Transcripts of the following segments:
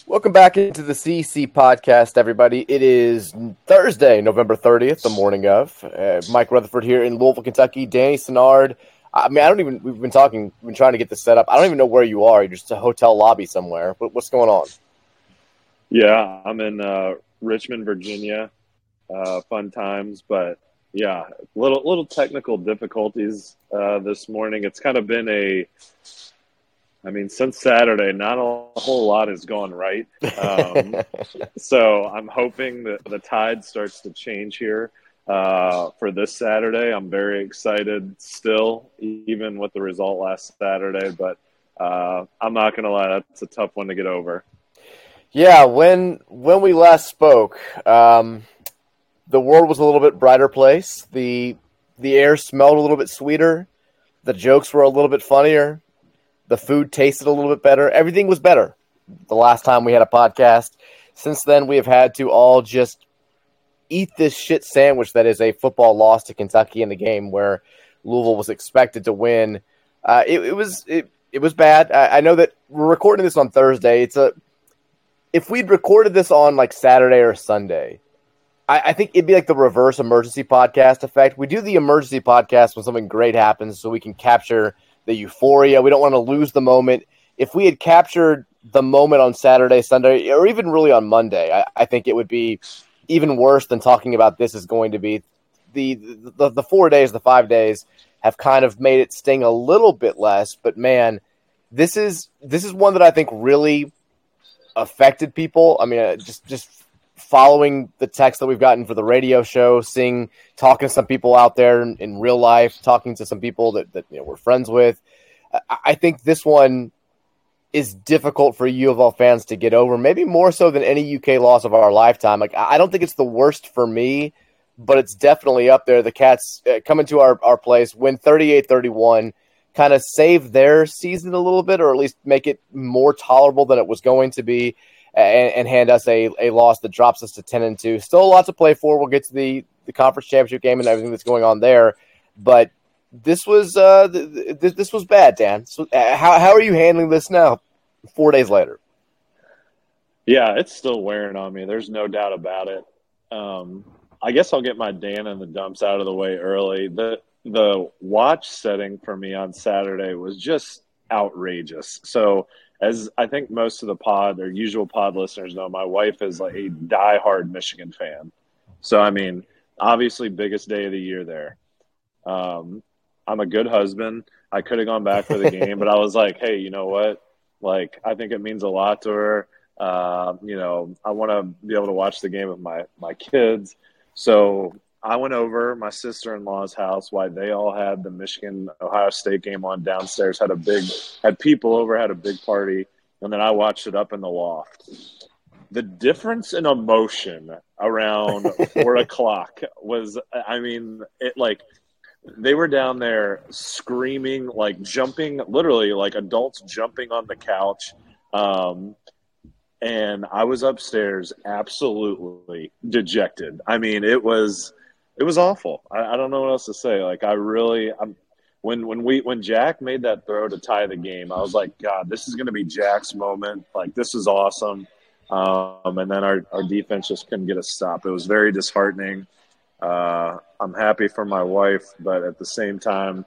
Welcome back into the CC podcast, everybody. It is Thursday, November 30th, the morning of. Mike Rutherford here in Louisville, Kentucky. Danny Sennard. We've been trying to get this set up. I don't even know where you are. You're just a hotel lobby somewhere. What's going on? Yeah, I'm in Richmond, Virginia. Fun times, but yeah, little technical difficulties this morning. It's kind of been since Saturday, not a whole lot has gone right. So I'm hoping that the tide starts to change here for this Saturday. I'm very excited still, even with the result last Saturday, but I'm not going to lie, that's a tough one to get over. Yeah, when we last spoke, the world was a little bit brighter place. The air smelled a little bit sweeter. The jokes were a little bit funnier. The food tasted a little bit better. Everything was better the last time we had a podcast. Since then, we have had to all just eat this shit sandwich that is a football loss to Kentucky in the game where Louisville was expected to win. It was bad. I know that we're recording this on Thursday. If we'd recorded this on like Saturday or Sunday, I think it'd be like the reverse emergency podcast effect. We do the emergency podcast when something great happens so we can capture the euphoria. We don't want to lose the moment. If we had captured the moment on Saturday, Sunday, or even really on Monday, I think it would be even worse than talking about this is going to be. The 4 days, the 5 days have kind of made it sting a little bit less. But man, this is one that I think really affected people. I mean, just following the text that we've gotten for the radio show, talking to some people out there in real life, talking to some people that we're friends with. I think this one is difficult for U of L fans to get over, maybe more so than any UK loss of our lifetime. Like, I don't think it's the worst for me, but it's definitely up there. The Cats come into our place, win 38-31, kind of save their season a little bit, or at least make it more tolerable than it was going to be, and hand us a loss that drops us to 10-2. Still a lot to play for. We'll get to the conference championship game and everything that's going on there, but this was this was bad, Dan. So how are you handling this now, 4 days later? Yeah, it's still wearing on me. There's no doubt about it. I guess I'll get my Dan in the dumps out of the way early. The watch setting for me on Saturday was just outrageous. So, as I think most of the pod or usual pod listeners know, my wife is like a diehard Michigan fan. So, I mean, obviously biggest day of the year there. I'm a good husband. I could have gone back for the game, but I was like, hey, you know what? Like, I think it means a lot to her. I want to be able to watch the game with my kids. So I went over my sister-in-law's house while they all had the Michigan-Ohio State game on downstairs, had people over, had a big party, and then I watched it up in the loft. The difference in emotion around 4 o'clock was, they were down there screaming, like jumping, literally like adults jumping on the couch. And I was upstairs absolutely dejected. I mean, it was awful. I don't know what else to say. Like, when Jack made that throw to tie the game, I was like, God, this is going to be Jack's moment. Like, this is awesome. And then our defense just couldn't get a stop. It was very disheartening. I'm happy for my wife, but at the same time,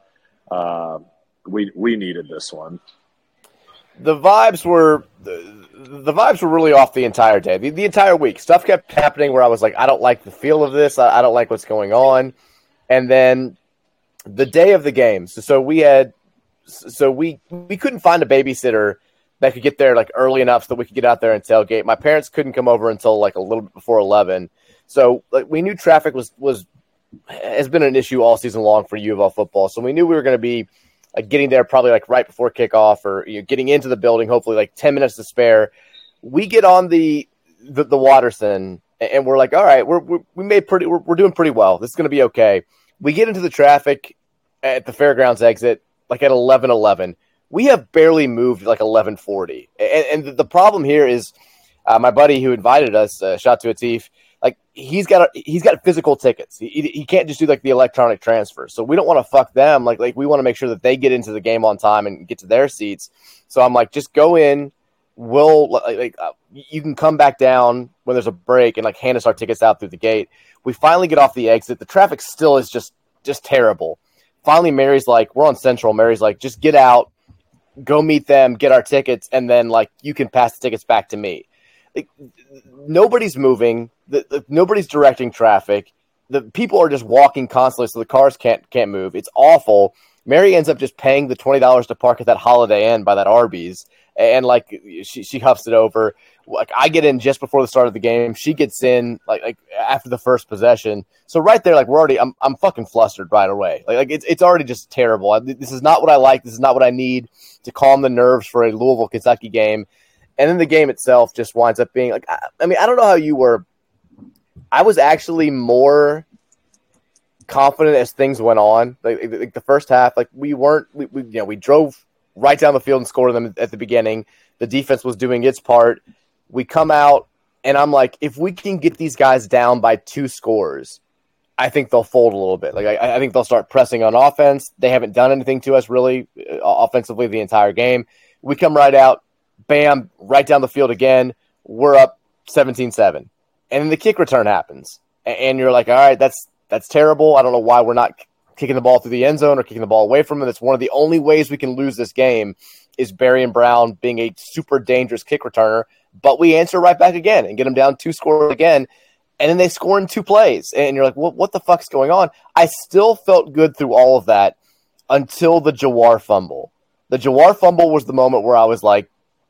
we needed this one. The vibes were really off the entire day, the entire week. Stuff kept happening where I was like, I don't like the feel of this. I don't like what's going on. And then the day of the game, so we couldn't find a babysitter that could get there like early enough so that we could get out there and tailgate. My parents couldn't come over until like a little bit before 11. So like, we knew traffic has been an issue all season long for U of L football. So we knew we were going to be like getting there probably like right before kickoff, or getting into the building, hopefully like 10 minutes to spare. We get on the Watterson and we're like, all right, we're doing pretty well. This is going to be okay. We get into the traffic at the fairgrounds exit like at 11:11. We have barely moved like 11:40. And the problem here is my buddy who invited us, shout to Atif, like he's got physical tickets. He can't just do like the electronic transfer. So we don't want to fuck them. Like we want to make sure that they get into the game on time and get to their seats. So I'm like, just go in, you can come back down when there's a break and like hand us our tickets out through the gate. We finally get off the exit. The traffic still is just terrible. Finally, Mary's like, we're on Central. Mary's like, just get out, go meet them, get our tickets, and then like you can pass the tickets back to me. Like, nobody's moving. Nobody's directing traffic. The people are just walking constantly, so the cars can't move. It's awful. Mary ends up just paying the $20 to park at that Holiday Inn by that Arby's, and like she huffs it over. Like I get in just before the start of the game. She gets in like after the first possession. So right there, like I'm fucking flustered right away. Like it's already just terrible. This is not what I like. This is not what I need to calm the nerves for a Louisville Kentucky game. And then the game itself just winds up being like, I mean, I don't know how you were. I was actually more confident as things went on. Like the first half, like we drove right down the field and scored them at the beginning. The defense was doing its part. We come out, and I'm like, if we can get these guys down by 2 scores, I think they'll fold a little bit. Like I think they'll start pressing on offense. They haven't done anything to us really offensively the entire game. We come right out, bam, right down the field again. We're up 17-7. And then the kick return happens. And you're like, all right, that's terrible. I don't know why we're not kicking the ball through the end zone or kicking the ball away from it. It's one of the only ways we can lose this game is Barry and Brown being a super dangerous kick returner. But we answer right back again and get them down 2 scores again. And then they score in 2 plays. And you're like, what the fuck's going on? I still felt good through all of that until the Jawar fumble. The Jawar fumble was the moment where I was like,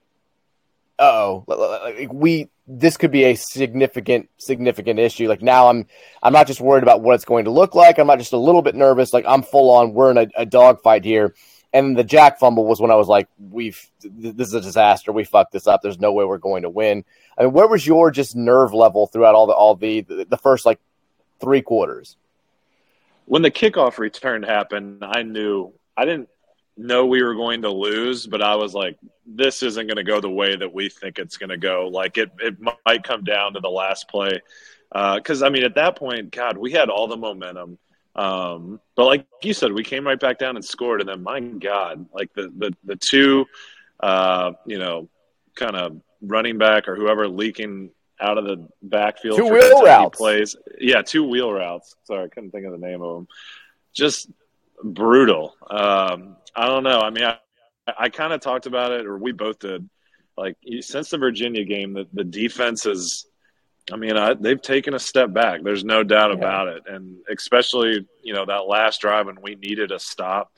this could be a significant issue. Like now I'm not just worried about what it's going to look like. I'm not just a little bit nervous. Like I'm full on, we're in a dogfight here. And the Jack fumble was when I was like, this is a disaster. We fucked this up. There's no way we're going to win. I mean, where was your just nerve level throughout all the first like 3 quarters? When the kickoff return happened, I didn't know we were going to lose, but I was like, this isn't going to go the way that we think it's going to go. Like it might come down to the last play. Because, I mean, at that point, God, we had all the momentum. But like you said, we came right back down and scored. And then, my God, like the 2, kind of running back or whoever leaking out of the backfield. 2 wheel routes. Plays. Yeah, 2 wheel routes. Sorry, I couldn't think of the name of them. Just brutal. I don't know. I mean, I kind of talked about it, or we both did. Like since the Virginia game, the defense is. I mean, they've taken a step back. There's no doubt about it, and especially that last drive when we needed a stop.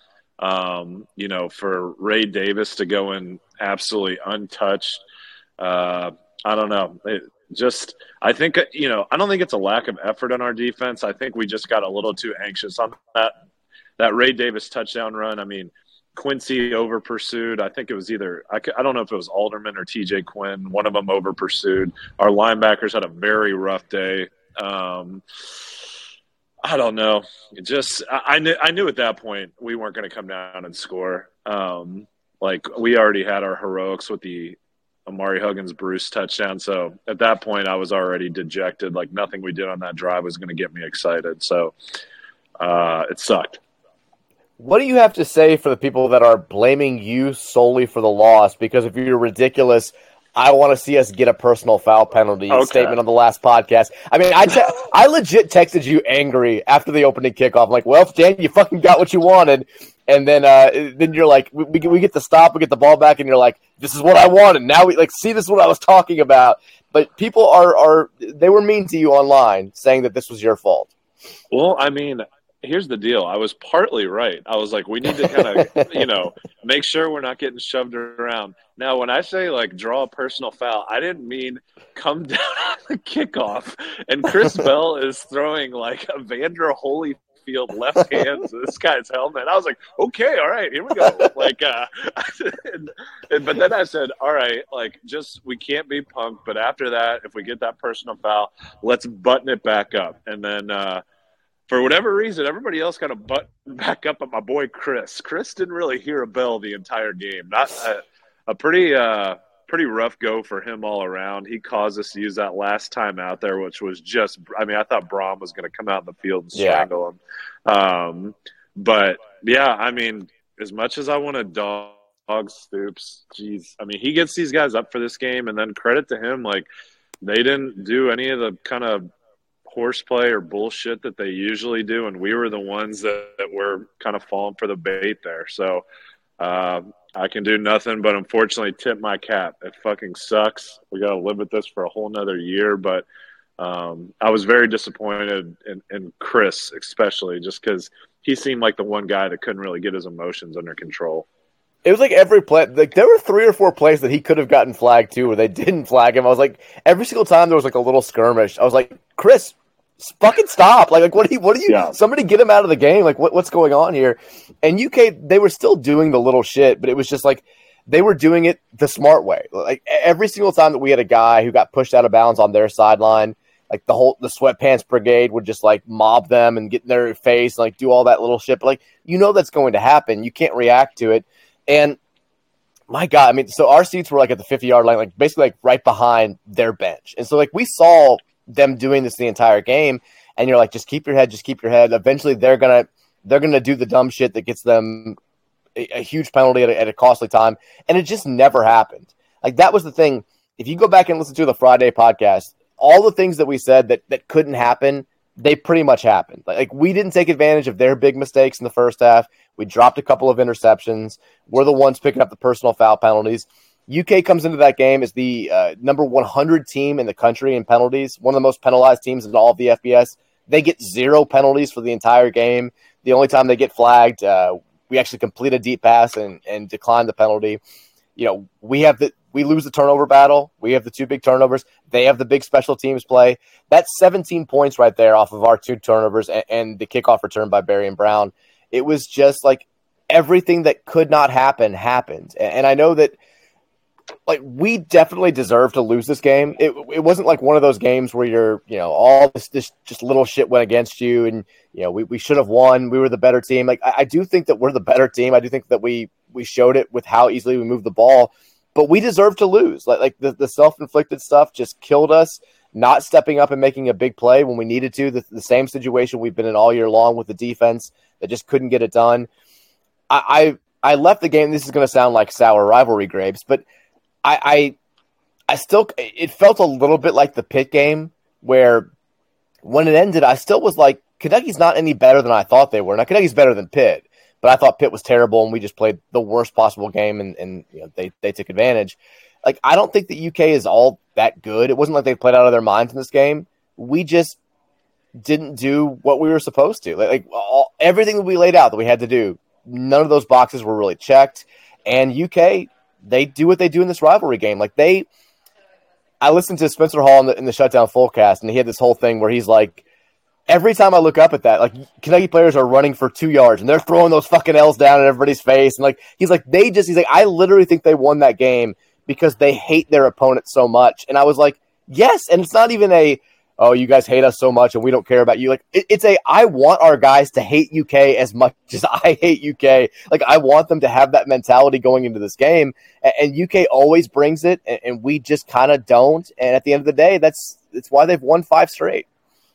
For Ray Davis to go in absolutely untouched. I don't know. I think I don't think it's a lack of effort on our defense. I think we just got a little too anxious on that Ray Davis touchdown run. I mean, Quincy over pursued. I think it was either I don't know if it was Alderman or TJ Quinn. One of them over pursued. Our linebackers had a very rough day. I don't know. I knew at that point we weren't going to come down and score. Like we already had our heroics with the Amari Huggins Bruce touchdown. So at that point I was already dejected. Like nothing we did on that drive was going to get me excited. So it sucked. What do you have to say for the people that are blaming you solely for the loss? Because if you're ridiculous, I want to see us get a personal foul penalty statement on the last podcast. I mean, I legit texted you angry after the opening kickoff. I'm like, well, Dan, you fucking got what you wanted. And then you're like, we get the stop, we get the ball back, and you're like, this is what I wanted. Now see, this is what I was talking about. But people they were mean to you online saying that this was your fault. Well, I mean, here's the deal. I was partly right. I was like, we need to kind of, make sure we're not getting shoved around. Now, when I say, like, draw a personal foul, I didn't mean come down on the kickoff. And Chris Bell is throwing, like, a Vander Holyfield left hand to this guy's helmet. I was like, okay, all right, here we go. Like, but then I said, all right, like, we can't be punked. But after that, if we get that personal foul, let's button it back up. And then for whatever reason, everybody else got a button back up at my boy Chris. Chris didn't really hear a bell the entire game. Not a pretty rough go for him all around. He caused us to use that last time out there, which was just – I mean, I thought Braum was going to come out in the field and strangle him. But, yeah, I mean, as much as I want to dog Stoops. Jeez. I mean, he gets these guys up for this game, and then credit to him, like, they didn't do any of the kind of horseplay or bullshit that they usually do, and we were the ones that were kind of falling for the bait there. So I can do nothing but unfortunately tip my cap. It fucking sucks. We got to live with this for a whole nother year, but I was very disappointed in Chris, especially just because he seemed like the one guy that couldn't really get his emotions under control. It was like every play, like there were 3 or 4 plays that he could have gotten flagged too, where they didn't flag him. I was like, every single time there was like a little skirmish. I was like, Chris, fucking stop! Like what do you? Yeah. Somebody get him out of the game! Like what's going on here? And UK, they were still doing the little shit, but it was just like they were doing it the smart way. Like every single time that we had a guy who got pushed out of bounds on their sideline, like the sweatpants brigade would just like mob them and get in their face and like do all that little shit. But like that's going to happen. You can't react to it. And my God, I mean, so our seats were like at the 50-yard line, like basically like right behind their bench. And so like we saw them doing this the entire game, and you're like, just keep your head. Eventually they're gonna do the dumb shit that gets them a huge penalty at a costly time. And it just never happened. Like that was the thing. If you go back and listen to the Friday podcast, all the things that we said that couldn't happen, they pretty much happened. Like we didn't take advantage of their big mistakes in the first half. We dropped a couple of interceptions. We're the ones picking up the personal foul penalties. UK comes into that game as the number 100 team in the country in penalties, one of the most penalized teams in all of the FBS. They get 0 penalties for the entire game. The only time they get flagged, we actually complete a deep pass and decline the penalty. We lose the turnover battle. We have the 2 big turnovers. They have the big special teams play. That's 17 points right there off of our 2 turnovers and the kickoff return by Barry and Brown. It was just like everything that could not happen happened. And I know that like we definitely deserve to lose this game. It wasn't like one of those games where you're, all this just little shit went against you and, we should have won. We were the better team. Like I do think that we're the better team. I do think that we showed it with how easily we moved the ball. But we deserve to lose. Like the self-inflicted stuff just killed us. Not stepping up and making a big play when we needed to. The same situation we've been in all year long with the defense that just couldn't get it done. I left the game. This is going to sound like sour rivalry grapes, but I still – it felt a little bit like the Pitt game where when it ended, I still was like, Kentucky's not any better than I thought they were. Now, Kentucky's better than Pitt. But I thought Pitt was terrible, and we just played the worst possible game, and they took advantage. Like I don't think the UK is all that good. It wasn't like they played out of their minds in this game. We just didn't do what we were supposed to. Everything that we laid out that we had to do, none of those boxes were really checked. And UK, they do what they do in this rivalry game. I listened to Spencer Hall in the Shutdown Fullcast, and he had this whole thing where he's like, every time I look up at that, like Kentucky players are running for 2 yards and they're throwing those fucking L's down in everybody's face. And he's like, I literally think they won that game because they hate their opponent so much. And I was like, yes. And it's not even oh, you guys hate us so much and we don't care about you. Like it's I want our guys to hate UK as much as I hate UK. Like I want them to have that mentality going into this game, and UK always brings it, and we just kind of don't. And at the end of the day, it's why they've won 5 straight.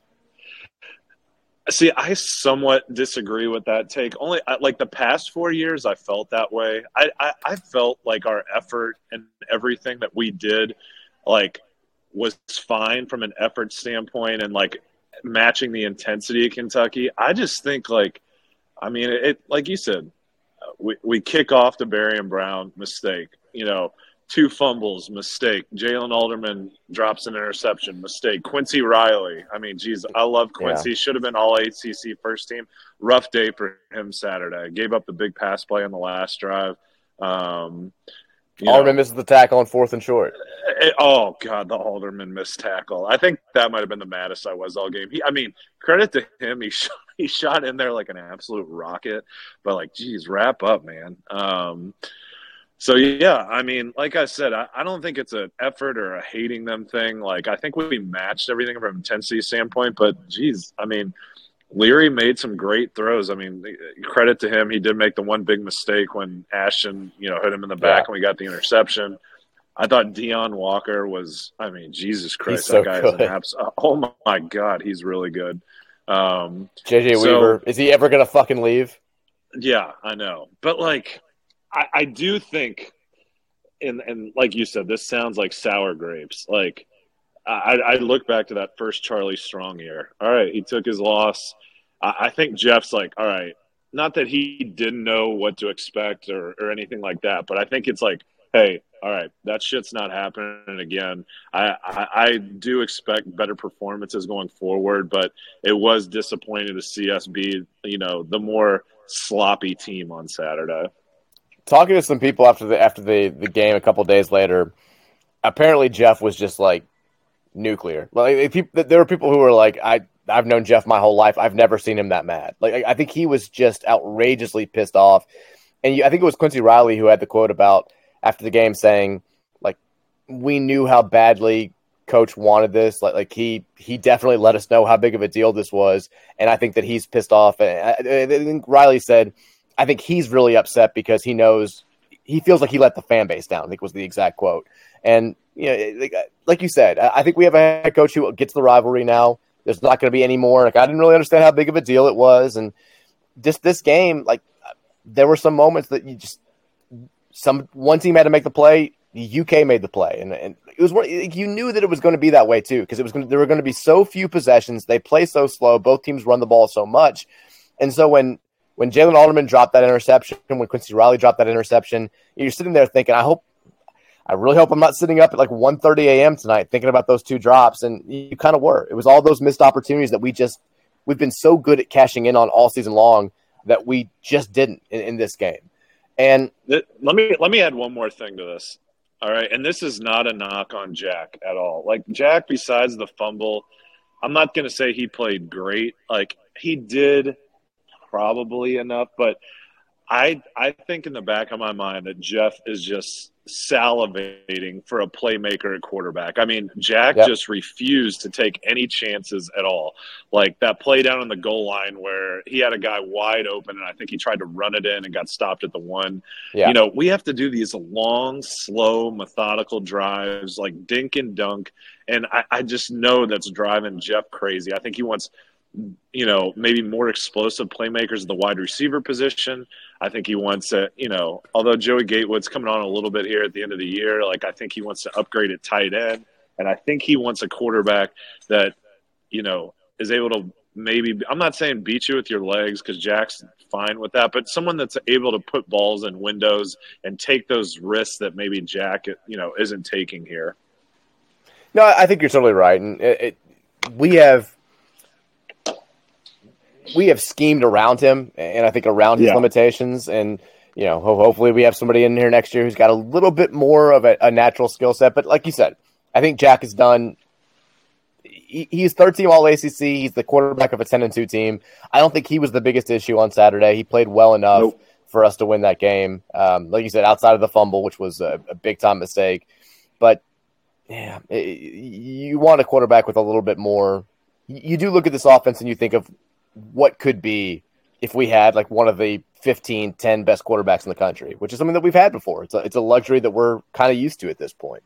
See, I somewhat disagree with that take. Only like the past 4 years, I felt that way. I felt like our effort and everything that we did, like, was fine from an effort standpoint and like matching the intensity of Kentucky. I just think like you said, we kick off to Barry and Brown, mistake. 2 fumbles, mistake. Jalen Alderman drops an interception, mistake. Quincy Riley, I love Quincy. Yeah. Should have been all ACC first team. Rough day for him Saturday. Gave up the big pass play on the last drive. Alderman misses the tackle on 4th and short. Oh, God, the Alderman missed tackle. I think that might have been the maddest I was all game. Credit to him. He shot in there like an absolute rocket. But, like, geez, wrap up, man. So, yeah, like I said, I don't think it's an effort or a hating them thing. Like, I think we matched everything from an intensity standpoint. But, geez, Leary made some great throws. Credit to him. He did make the one big mistake when Ashton, hit him in the back and we got the interception. I thought Deion Walker was, Jesus Christ, so that guy good. is oh, my God, he's really good. JJ Weaver, is he ever going to fucking leave? Yeah, I know. But, like, I do think, and like you said, this sounds like sour grapes. Like I look back to that first Charlie Strong year. All right, he took his loss. I think Jeff's like, all right, not that he didn't know what to expect or anything like that, but I think it's like, hey, all right, that shit's not happening again. I do expect better performances going forward, but it was disappointing to see us be, the more sloppy team on Saturday. Talking to some people after the game a couple days later, apparently Jeff was just like nuclear. Like there were people who were like, I've known Jeff my whole life. I've never seen him that mad. Like I think he was just outrageously pissed off. And I think it was Quincy Riley who had the quote about after the game saying, like, we knew how badly coach wanted this. Like he definitely let us know how big of a deal this was. And I think that he's pissed off. And I think Riley said, I think he's really upset because he feels like he let the fan base down, I think was the exact quote. And, like you said, I think we have a head coach who gets the rivalry now. There's not going to be any more. Like, I didn't really understand how big of a deal it was. And just this game, like, there were some moments that one team had to make the play. The UK made the play. And it was you knew that it was going to be that way too, because there were going to be so few possessions. They play so slow. Both teams run the ball so much. And so when Jalen Alderman dropped that interception, when Quincy Riley dropped that interception, you're sitting there thinking, I really hope I'm not sitting up at like 1:30 a.m. tonight thinking about those two drops. And you kind of were. It was all those missed opportunities that we've been so good at cashing in on all season long that we just didn't in this game. And let me add one more thing to this. All right. And this is not a knock on Jack at all. Like, Jack, besides the fumble, I'm not going to say he played great. Like, he did probably enough, but I think in the back of my mind that Jeff is just salivating for a playmaker at quarterback. I mean, Jack just refused to take any chances at all. Like that play down on the goal line where he had a guy wide open and I think he tried to run it in and got stopped at the one. Yeah. We have to do these long, slow, methodical drives like dink and dunk. And I just know that's driving Jeff crazy. I think he wants maybe more explosive playmakers at the wide receiver position. I think he wants although Joey Gatewood's coming on a little bit here at the end of the year, like I think he wants to upgrade at tight end. And I think he wants a quarterback that, is able to maybe, I'm not saying beat you with your legs because Jack's fine with that, but someone that's able to put balls in windows and take those risks that maybe Jack, isn't taking here. No, I think you're totally right. And we have schemed around him, and I think around his limitations. And, hopefully we have somebody in here next year who's got a little bit more of a natural skill set. But like you said, I think Jack has done – he's third team All-ACC. He's the quarterback of a 10-2 team. I don't think he was the biggest issue on Saturday. He played well enough for us to win that game. Like you said, outside of the fumble, which was a big-time mistake. But, yeah, you want a quarterback with a little bit more – you do look at this offense and you think of what could be if we had like one of the 10 best quarterbacks in the country, which is something that we've had before. It's a luxury that we're kind of used to at this point.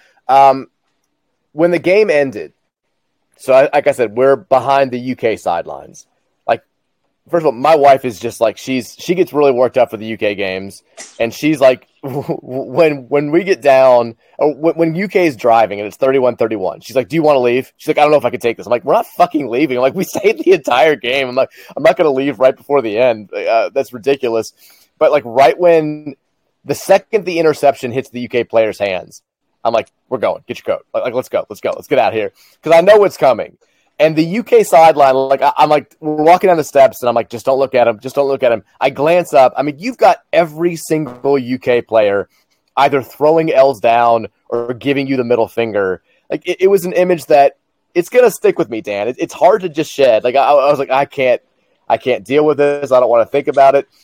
When the game ended, so like I said, we're behind the UK sidelines. Like, first of all, my wife is just like, she gets really worked up for the UK games. And she's like, when we get down, when UK is driving and it's 31-31, she's like, do you want to leave? She's like, I don't know if I can take this. I'm like, we're not fucking leaving. I'm like, we stayed the entire game. I'm like, I'm not going to leave right before the end. That's ridiculous. But like right when the second the interception hits the UK player's hands, I'm like, we're going. Get your coat. Like, let's go. Let's get out of here. Because I know what's coming. And the UK sideline, like, I'm like, we're walking down the steps, and I'm like, just don't look at him. Just don't look at him. I glance up. I mean, you've got every single UK player either throwing L's down or giving you the middle finger. Like, it was an image that it's going to stick with me, Dan. It's hard to just shed. Like, I was like, I can't deal with this. I don't want to think about it.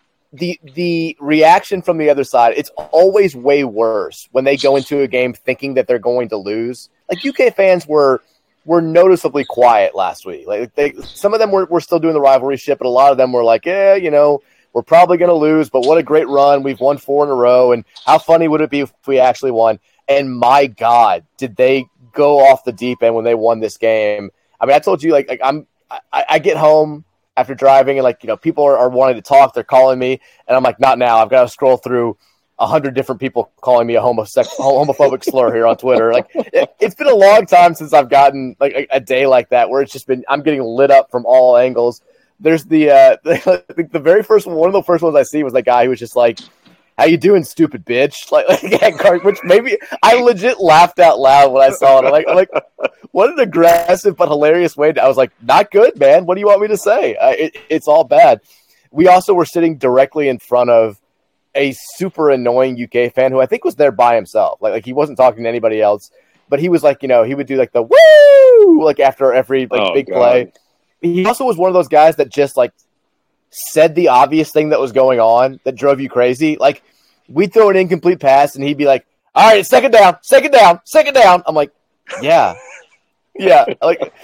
The reaction from the other side, it's always way worse when they go into a game thinking that they're going to lose. Like, UK fans were noticeably quiet last week. Like, some of them were still doing the rivalry shit, but a lot of them were like, we're probably going to lose, but what a great run. We've won 4 in a row, and how funny would it be if we actually won? And my God, did they go off the deep end when they won this game. I mean, I told you, like I get home, after driving, and like, people are wanting to talk. They're calling me, and I'm like, not now. I've got to scroll through 100 different people calling me a homophobic slur here on Twitter. Like, it's been a long time since I've gotten like a day like that where it's just been, I'm getting lit up from all angles. There's the very first one of the first ones I see was that guy who was just like, "How you doing, stupid bitch?" Which maybe I legit laughed out loud when I saw it. I'm like, what an aggressive but hilarious way. I was like, not good, man. What do you want me to say? It's all bad. We also were sitting directly in front of a super annoying UK fan who I think was there by himself. Like he wasn't talking to anybody else, but he was like, he would do like the woo, like after every big God. Play. He also was one of those guys that just like said the obvious thing that was going on that drove you crazy. Like we'd throw an incomplete pass and he'd be like, "All right, second down. I'm like, yeah. Like,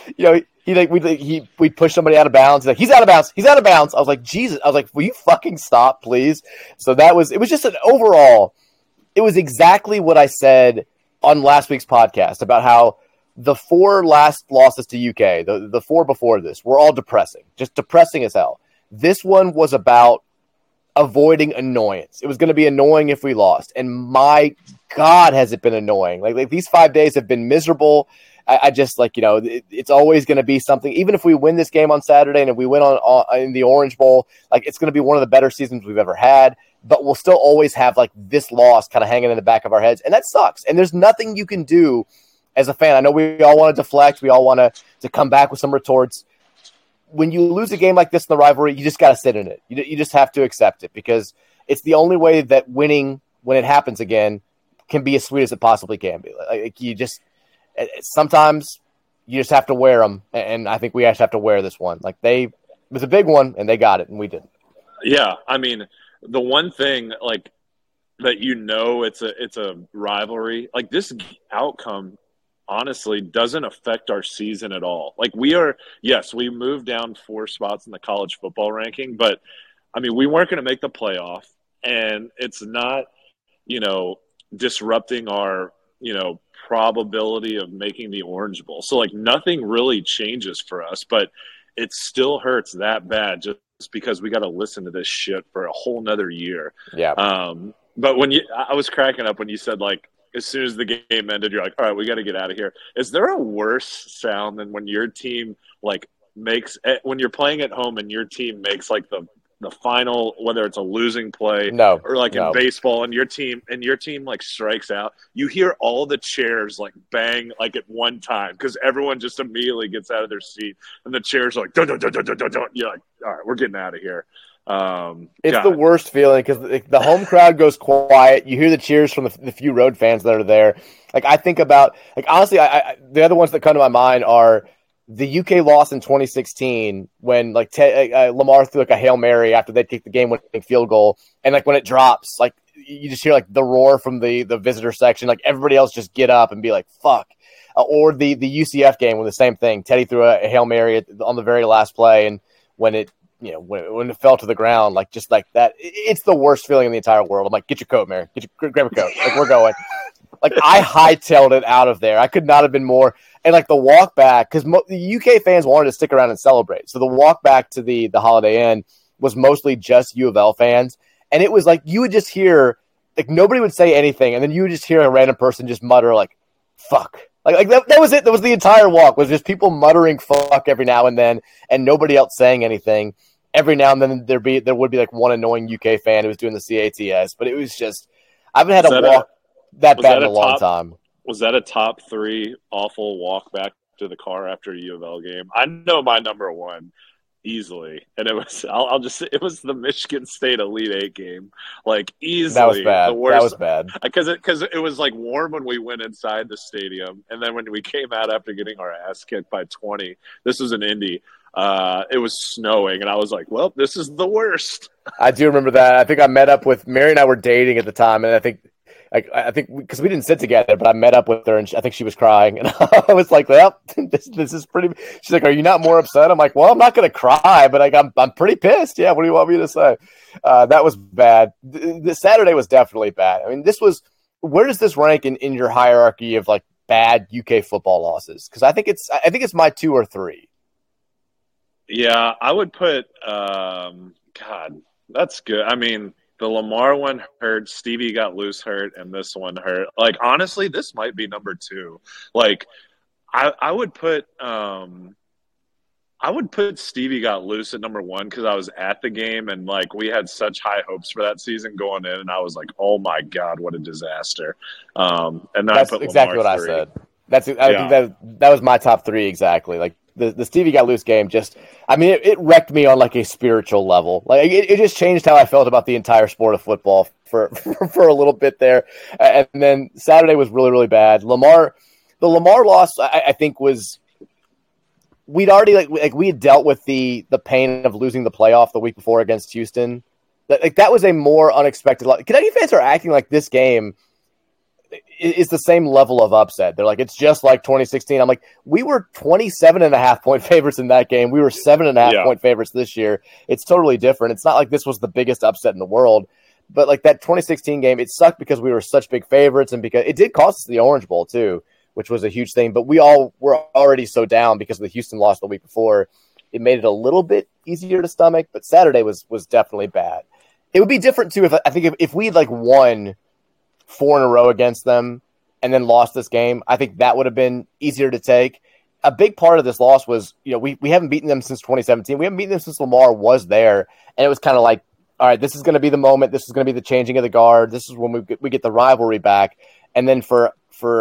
we'd push somebody out of bounds. He's like, he's out of bounds. I was like, Jesus. I was like, will you fucking stop, please? So it was just it was exactly what I said on last week's podcast about how the 4 last losses to UK, the 4 before this, were all depressing, just depressing as hell. This one was about avoiding annoyance. It was going to be annoying if we lost. And my God, has it been annoying. Like these 5 days have been miserable. I just it's always going to be something. Even if we win this game on Saturday and if we win on in the Orange Bowl, like it's going to be one of the better seasons we've ever had. But we'll still always have like this loss kind of hanging in the back of our heads, and that sucks. And there's nothing you can do as a fan. I know we all want to deflect, we all want to come back with some retorts. When you lose a game like this in the rivalry, you just got to sit in it. You just have to accept it because it's the only way that winning when it happens again can be as sweet as it possibly can be. Like sometimes you just have to wear them, and I think we actually have to wear this one. Like it was a big one, and they got it, and we didn't. Yeah, I mean, the one thing like that it's a rivalry. Like this outcome, honestly, doesn't affect our season at all. Like we moved down 4 spots in the college football ranking, but I mean, we weren't going to make the playoff, and it's not, disrupting our, probability of making the Orange Bowl. So like nothing really changes for us, but it still hurts that bad just because we got to listen to this shit for a whole nother year. Yeah. But I was cracking up when you said like, as soon as the game ended, you're like, all right, we got to get out of here. Is there a worse sound than when your team when you're playing at home and your team makes like the final, whether it's a losing play or like in baseball and your team like strikes out, you hear all the chairs like bang like at one time because everyone just immediately gets out of their seat and the chairs are like, dun, dun, dun, dun, dun, dun, dun. You're like, all right, we're getting out of here. It's the worst feeling because the home crowd goes quiet. You hear the cheers from the few road fans that are there. Like I think about, like honestly, the other ones that come to my mind are the UK loss in 2016 when like Lamar threw like a Hail Mary after they kicked the game-winning field goal, and like when it drops, like you just hear like the roar from the visitor section. Like everybody else just get up and be like, "Fuck." Or the UCF game when the same thing. Teddy threw a Hail Mary on the very last play, and when it when it fell to the ground, like just like that, it's the worst feeling in the entire world. I'm like, get your coat, Mary. Grab a coat. Like we're going. Like I hightailed it out of there. I could not have been more. And like the walk back, because the UK fans wanted to stick around and celebrate. So the walk back to the Holiday Inn was mostly just U of L fans. And it was like you would just hear, like nobody would say anything. And then you would just hear a random person just mutter like, fuck. Like that was it. That was the entire walk, was just people muttering fuck every now and then and nobody else saying anything. Every now and then there would be like one annoying UK fan who was doing the CATS. But it was just, I haven't had a walk that bad in a long time. Was that a top 3 awful walk back to the car after a U of L game? I know my number one easily, and it was it was the Michigan State Elite 8 game, like easily. That was bad. The worst, that was bad because it was like warm when we went inside the stadium, and then when we came out after getting our ass kicked by 20, this was in Indy. It was snowing, and I was like, well, this is the worst. I do remember that. I think I met up with Mary and I were dating at the time, and I think because we didn't sit together, but I met up with her, and I think she was crying, and I was like, "Well, this is pretty." She's like, "Are you not more upset?" I'm like, "Well, I'm not going to cry, but I'm pretty pissed." Yeah, what do you want me to say? That was bad. The Saturday was definitely bad. I mean, where does this rank in your hierarchy of like bad UK football losses? Because I think it's my 2 or 3. Yeah, I would put God, that's good. I mean, the Lamar one hurt, Stevie got loose hurt, and this one hurt. Like honestly, this might be number two. Like I would put Stevie got loose at number one because I was at the game and like we had such high hopes for that season going in, and I was like, oh my God, what a disaster. And then I That's put exactly Lamar what I three. said. I think Yeah. that was my top three exactly. Like the Stevie got loose game it wrecked me on like a spiritual level. Like it just changed how I felt about the entire sport of football for a little bit there. And then Saturday was really, really bad. The Lamar loss, I think was, we'd already like we had dealt with the pain of losing the playoff the week before against Houston. That was a more unexpected. Kentucky fans are acting like this game is the same level of upset. They're like, it's just like 2016. I'm like, we were 27.5-point favorites in that game. We were 7.5-point favorites this year. It's totally different. It's not like this was the biggest upset in the world, but like that 2016 game, it sucked because we were such big favorites and because it did cost us the Orange Bowl too, which was a huge thing. But we all were already so down because of the Houston loss the week before. It made it a little bit easier to stomach, but Saturday was definitely bad. It would be different too if we'd like won 4 in a row against them and then lost this game. I think that would have been easier to take. A big part of this loss was, we haven't beaten them since 2017. We haven't beaten them since Lamar was there. And it was kind of like, all right, this is going to be the moment. This is going to be the changing of the guard. This is when we get the rivalry back. And then for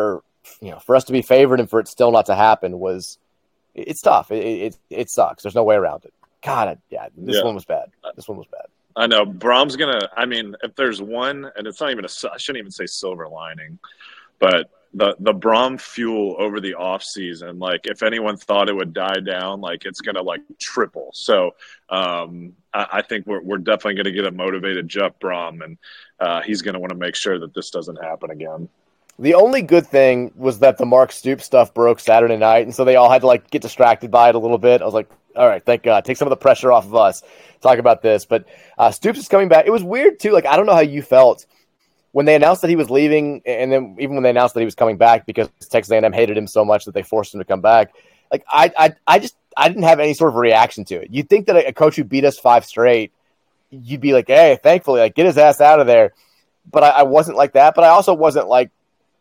us to be favored and for it still not to happen it's tough. It sucks. There's no way around it. God, this one was bad. This one was bad. I know Brom's gonna. I mean, if there's one, and it's not even I shouldn't even say silver lining, but the Brom fuel over the off season, like if anyone thought it would die down, like it's gonna like triple. So I think we're definitely gonna get a motivated Jeff Brom, and he's gonna want to make sure that this doesn't happen again. The only good thing was that the Mark Stoops stuff broke Saturday night, and so they all had to like get distracted by it a little bit. I was like, all right, thank God. Take some of the pressure off of us. Talk about this. But Stoops is coming back. It was weird, too. Like, I don't know how you felt when they announced that he was leaving, and then even when they announced that he was coming back because Texas A&M hated him so much that they forced him to come back. Like, I didn't have any sort of reaction to it. You'd think that a coach who beat us 5 straight, you'd be like, hey, thankfully, like, get his ass out of there. But I wasn't like that. But I also wasn't, like,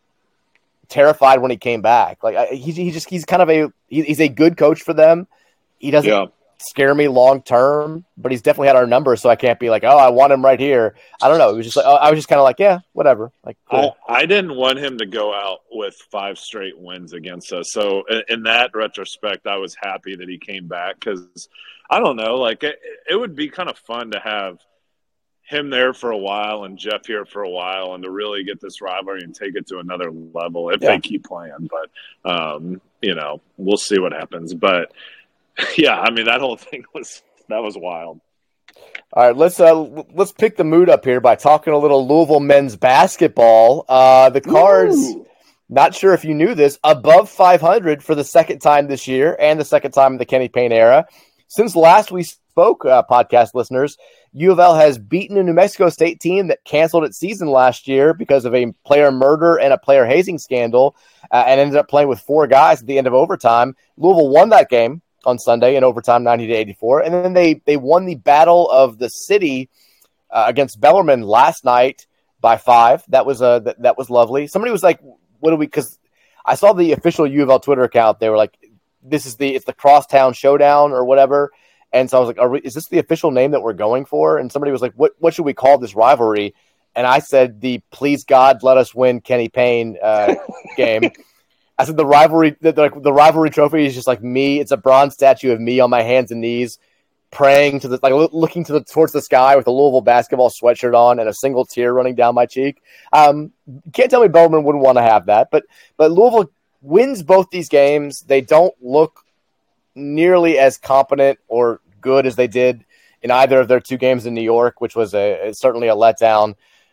terrified when he came back. Like, he's kind of he's a good coach for them. He doesn't scare me long term, but he's definitely had our number, so I can't be like, oh, I want him right here. I don't know. It was just like, I was just kind of like, yeah, whatever. Like, cool. I didn't want him to go out with 5 straight wins against us. So in that retrospect, I was happy that he came back because I don't know, like it would be kind of fun to have him there for a while and Jeff here for a while and to really get this rivalry and take it to another level if they keep playing. But, we'll see what happens. But, yeah, I mean, that whole thing was wild. All right, let's pick the mood up here by talking a little Louisville men's basketball. The Cards, not sure if you knew this, above 500 for the second time this year and the second time in the Kenny Payne era. Since last we spoke, podcast listeners, U of L has beaten a New Mexico State team that canceled its season last year because of a player murder and a player hazing scandal and ended up playing with 4 guys at the end of overtime. Louisville won that game on Sunday in overtime, 90-84. And then they won the Battle of the City against Bellarmine last night by 5. That was that was lovely. Somebody was like, what do we – because I saw the official U of L Twitter account. They were like, it's the Crosstown Showdown or whatever. And so I was like, is this the official name that we're going for? And somebody was like, what should we call this rivalry? And I said the Please God Let Us Win Kenny Payne game. I said the rivalry trophy is just like me. It's a bronze statue of me on my hands and knees, praying to looking towards the sky with a Louisville basketball sweatshirt on and a single tear running down my cheek. Can't tell me Bellarmine wouldn't want to have that, but Louisville wins both these games. They don't look nearly as competent or good as they did in either of their 2 games in New York, which was certainly a letdown.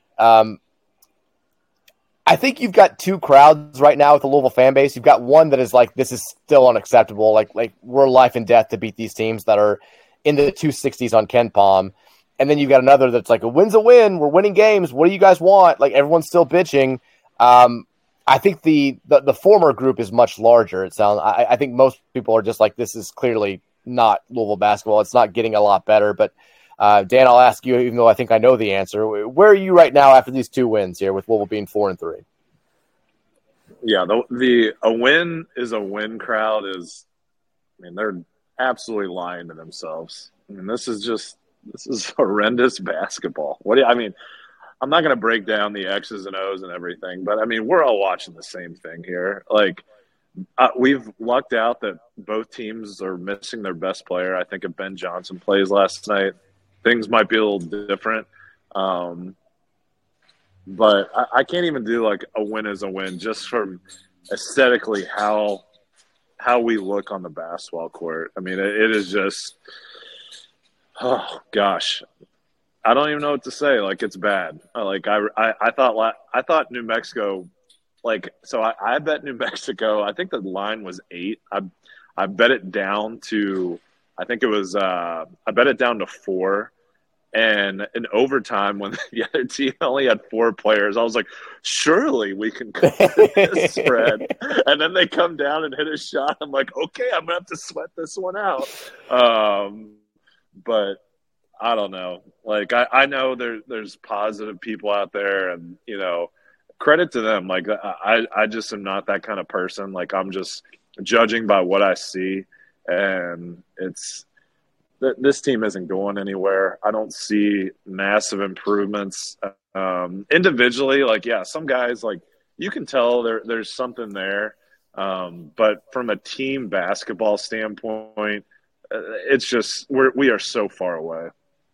I think you've got 2 crowds right now with the Louisville fan base. You've got one that is like, this is still unacceptable. Like we're life and death to beat these teams that are in the 260s on KenPom. And then you've got another that's like, a win's a win. We're winning games. What do you guys want? Like everyone's still bitching. I think the former group is much larger. It sounds. I think most people are just like, this is clearly not Louisville basketball. It's not getting a lot better. But Dan, I'll ask you, even though I think I know the answer. Where are you right now after these 2 wins here, with Louisville being 4-3? Yeah, a win is a win crowd is. I mean, they're absolutely lying to themselves. I mean, this is horrendous basketball. I'm not going to break down the X's and O's and everything, but I mean, we're all watching the same thing here. Like, we've lucked out that both teams are missing their best player. I think if Ben Johnson plays last night, things might be a little different. But I can't even do like a win is a win just from aesthetically how we look on the basketball court. I mean, it is just, oh gosh, I don't even know what to say. Like, it's bad. Like I thought New Mexico, like, so I bet New Mexico. I think the line was 8. I bet it down to, I think it was I bet it down to 4. And in overtime, when the other team only had 4 players, I was like, surely we can cover this spread. And then they come down and hit a shot. I'm like, okay, I'm going to have to sweat this one out. But I don't know. Like, I know there's positive people out there, and, you know, credit to them. Like, I just am not that kind of person. Like, I'm just judging by what I see, and this team isn't going anywhere. I don't see massive improvements. Individually, like, yeah, some guys, like, you can tell there's something there. But from a team basketball standpoint, it's just we are so far away.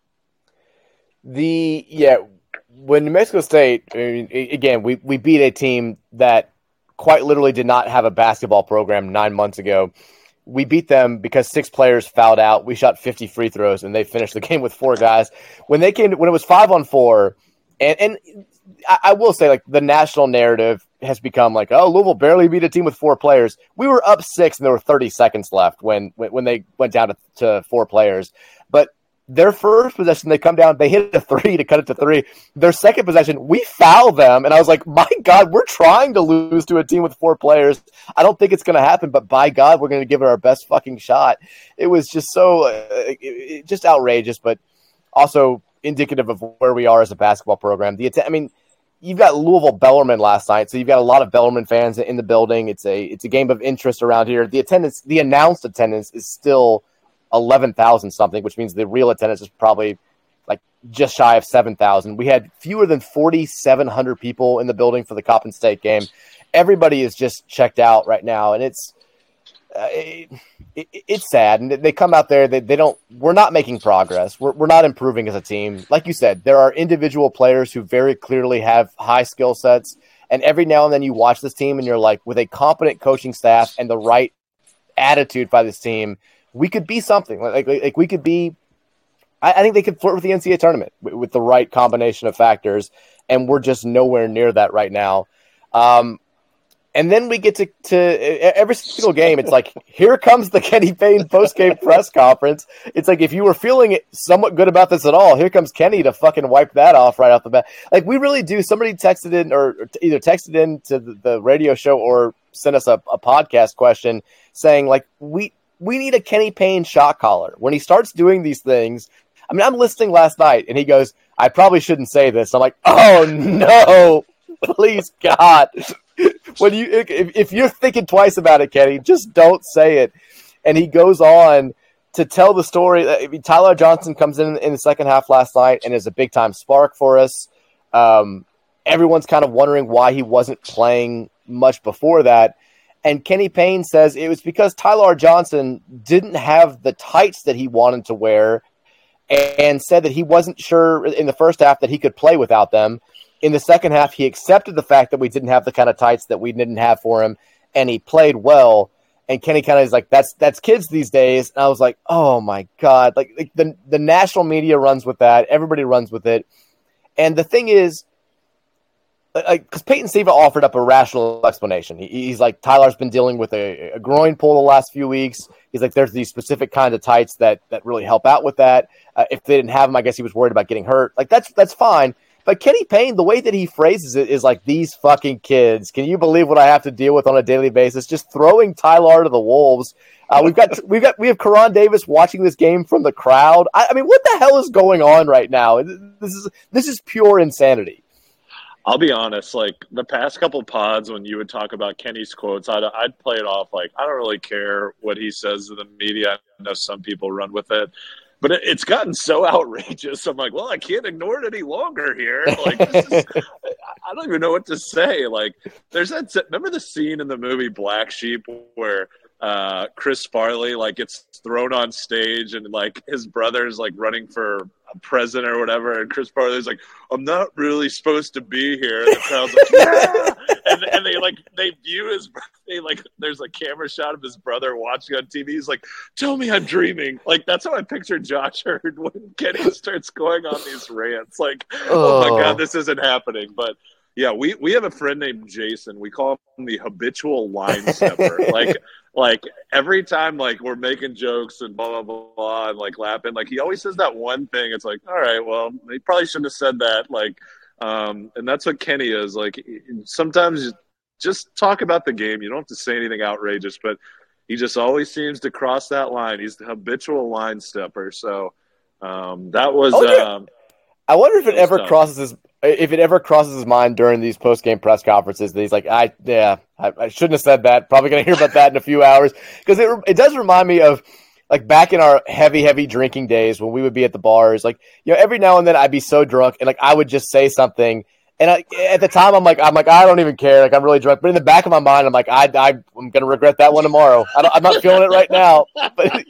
When New Mexico State, I mean, again, we beat a team that quite literally did not have a basketball program 9 months ago. We beat them because 6 players fouled out. We shot 50 free throws, and they finished the game with 4 guys. When it was 5-on-4, and I will say, like, the national narrative has become like, oh, Louisville barely beat a team with 4 players. We were up 6, and there were 30 seconds left when they went down to 4 players. But their first possession, they come down, they hit a 3 to cut it to 3. Their second possession, we foul them. And I was like, my God, we're trying to lose to a team with 4 players. I don't think it's going to happen, but by God, we're going to give it our best fucking shot. It was just so just outrageous, but also indicative of where we are as a basketball program. You've got Louisville Bellarmine last night, so you've got a lot of Bellarmine fans in the building. It's a game of interest around here. The announced attendance is still 11,000 something, which means the real attendance is probably like just shy of 7,000. We had fewer than 4,700 people in the building for the Coppin State game. Everybody is just checked out right now, and it's sad. And they come out there, we're not making progress. We're not improving as a team. Like you said, there are individual players who very clearly have high skill sets, and every now and then you watch this team and you're like, with a competent coaching staff and the right attitude by this team, we could be something. Like we could be – I think they could flirt with the NCAA tournament with the right combination of factors, and we're just nowhere near that right now. And then we get to every single game, it's like, here comes the Kenny Payne post-game press conference. It's like, if you were feeling somewhat good about this at all, here comes Kenny to fucking wipe that off right off the bat. Like, we really do. Somebody texted in, or either texted in to the radio show or sent us a podcast question saying, like, we need a Kenny Payne shot caller. When he starts doing these things, I mean, I'm listening last night, and he goes, I probably shouldn't say this. I'm like, oh, no, please, God. If you're thinking twice about it, Kenny, just don't say it. And he goes on to tell the story. Tyler Johnson comes in the second half last night and is a big-time spark for us. Everyone's kind of wondering why he wasn't playing much before that. And Kenny Payne says it was because Tyler Johnson didn't have the tights that he wanted to wear, and said that he wasn't sure in the first half that he could play without them. In the second half, he accepted the fact that we didn't have the kind of tights that we didn't have for him, and he played well. And Kenny kind of is like, that's kids these days. And I was like, oh, my God. Like the national media runs with that. Everybody runs with it. And the thing is, because Peyton Siva offered up a rational explanation. He's like, Tyler's been dealing with a groin pull the last few weeks. He's like, there's these specific kind of tights that really help out with that. If they didn't have them, I guess he was worried about getting hurt. Like, that's fine. But Kenny Payne, the way that he phrases it is like, these fucking kids. Can you believe what I have to deal with on a daily basis? Just throwing Tyler to the wolves. We have Karan Davis watching this game from the crowd. I mean, what the hell is going on right now? This is pure insanity. I'll be honest, like the past couple pods when you would talk about Kenny's quotes, I'd play it off like, I don't really care what he says to the media. I know some people run with it, but it's gotten so outrageous. I'm like, well, I can't ignore it any longer here. Like, I don't even know what to say. Like, remember the scene in the movie Black Sheep where Chris Farley like gets thrown on stage and like his brother's like running for president or whatever, and Chris Farley's like, I'm not really supposed to be here, and the crowd's like, yeah, and they view there's a camera shot of his brother watching on TV. He's like, tell me I'm dreaming. Like, that's how I picture Josh Hurd when Kenny starts going on these rants. Like, oh my god, this isn't happening. But yeah, we have a friend named Jason. We call him the habitual line stepper. Like every time like we're making jokes and blah blah blah and like laughing, like he always says that one thing. It's like, all right, well, he probably shouldn't have said that. Like, and that's what Kenny is. Like, sometimes just talk about the game. You don't have to say anything outrageous, but he just always seems to cross that line. He's the habitual line stepper. So that was. I wonder if it ever crosses his mind during these post-game press conferences that he's like, I shouldn't have said that. Probably going to hear about that in a few hours. Because it does remind me of, like, back in our heavy drinking days when we would be at the bars. Like, you know, every now and then I'd be so drunk and, like, I would just say something. And at the time, I'm like, I don't even care. Like, I'm really drunk. But in the back of my mind, I'm like, I'm going to regret that one tomorrow. I'm not feeling it right now. But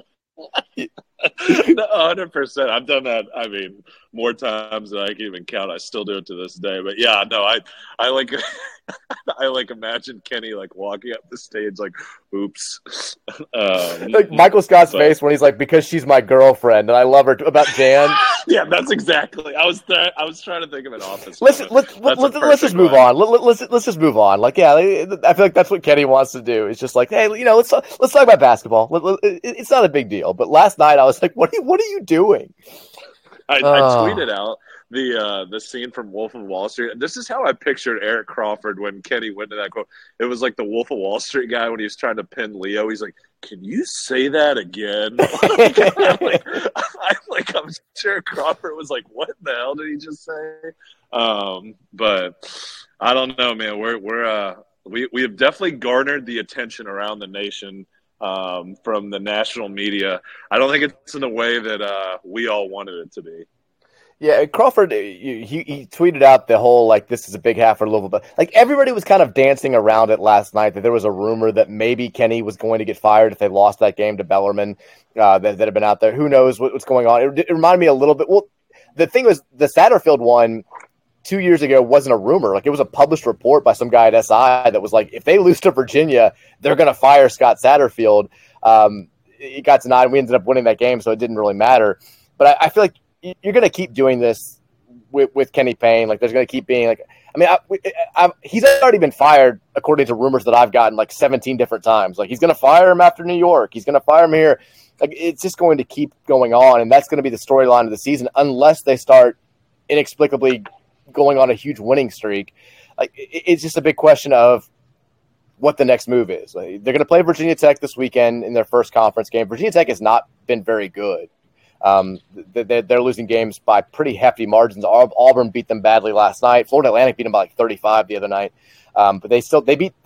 100%. I've done that. I mean, more times than I can even count. I still do it to this day. But yeah, no, I like I like imagine Kenny like walking up the stage like, oops. Like Michael Scott's face when he's like, because she's my girlfriend and I love her about Jan. Yeah, that's exactly. I was trying to think of an office. Let's just move on. Let's just move on. Like, yeah, I feel like that's what Kenny wants to do. It's just like, hey, you know, let's talk about basketball. It's not a big deal. But last night I was like, what are you doing? I tweeted out the scene from Wolf of Wall Street. This is how I pictured Eric Crawford when Kenny went to that quote. It was like the Wolf of Wall Street guy when he was trying to pin Leo. He's like, "Can you say that again?" I'm sure Crawford was like, "What the hell did he just say?" But I don't know, man. We have definitely garnered the attention around the nation from the national media. I don't think it's in the way that we all wanted it to be. Yeah, Crawford, he tweeted out the whole, like, this is a big half for Louisville. But, like, everybody was kind of dancing around it last night, that there was a rumor that maybe Kenny was going to get fired if they lost that game to Bellarmine that had been out there. Who knows what's going on? It reminded me a little bit. Well, the thing was, the Satterfield one 2 years ago wasn't a rumor. Like, it was a published report by some guy at SI that was like, if they lose to Virginia, they're going to fire Scott Satterfield. It got denied. We ended up winning that game, so it didn't really matter. But I feel like you're going to keep doing this with Kenny Payne. Like, there's going to keep being like, I mean, he's already been fired according to rumors that I've gotten like 17 different times. Like, he's going to fire him after New York. He's going to fire him here. Like, it's just going to keep going on. And that's going to be the storyline of the season unless they start inexplicably going on a huge winning streak. Like, it's just a big question of what the next move is. Like, they're going to play Virginia Tech this weekend in their first conference game. Virginia Tech has not been very good. They're losing games by pretty hefty margins. Auburn beat them badly last night. Florida Atlantic beat them by like 35 the other night. But they beat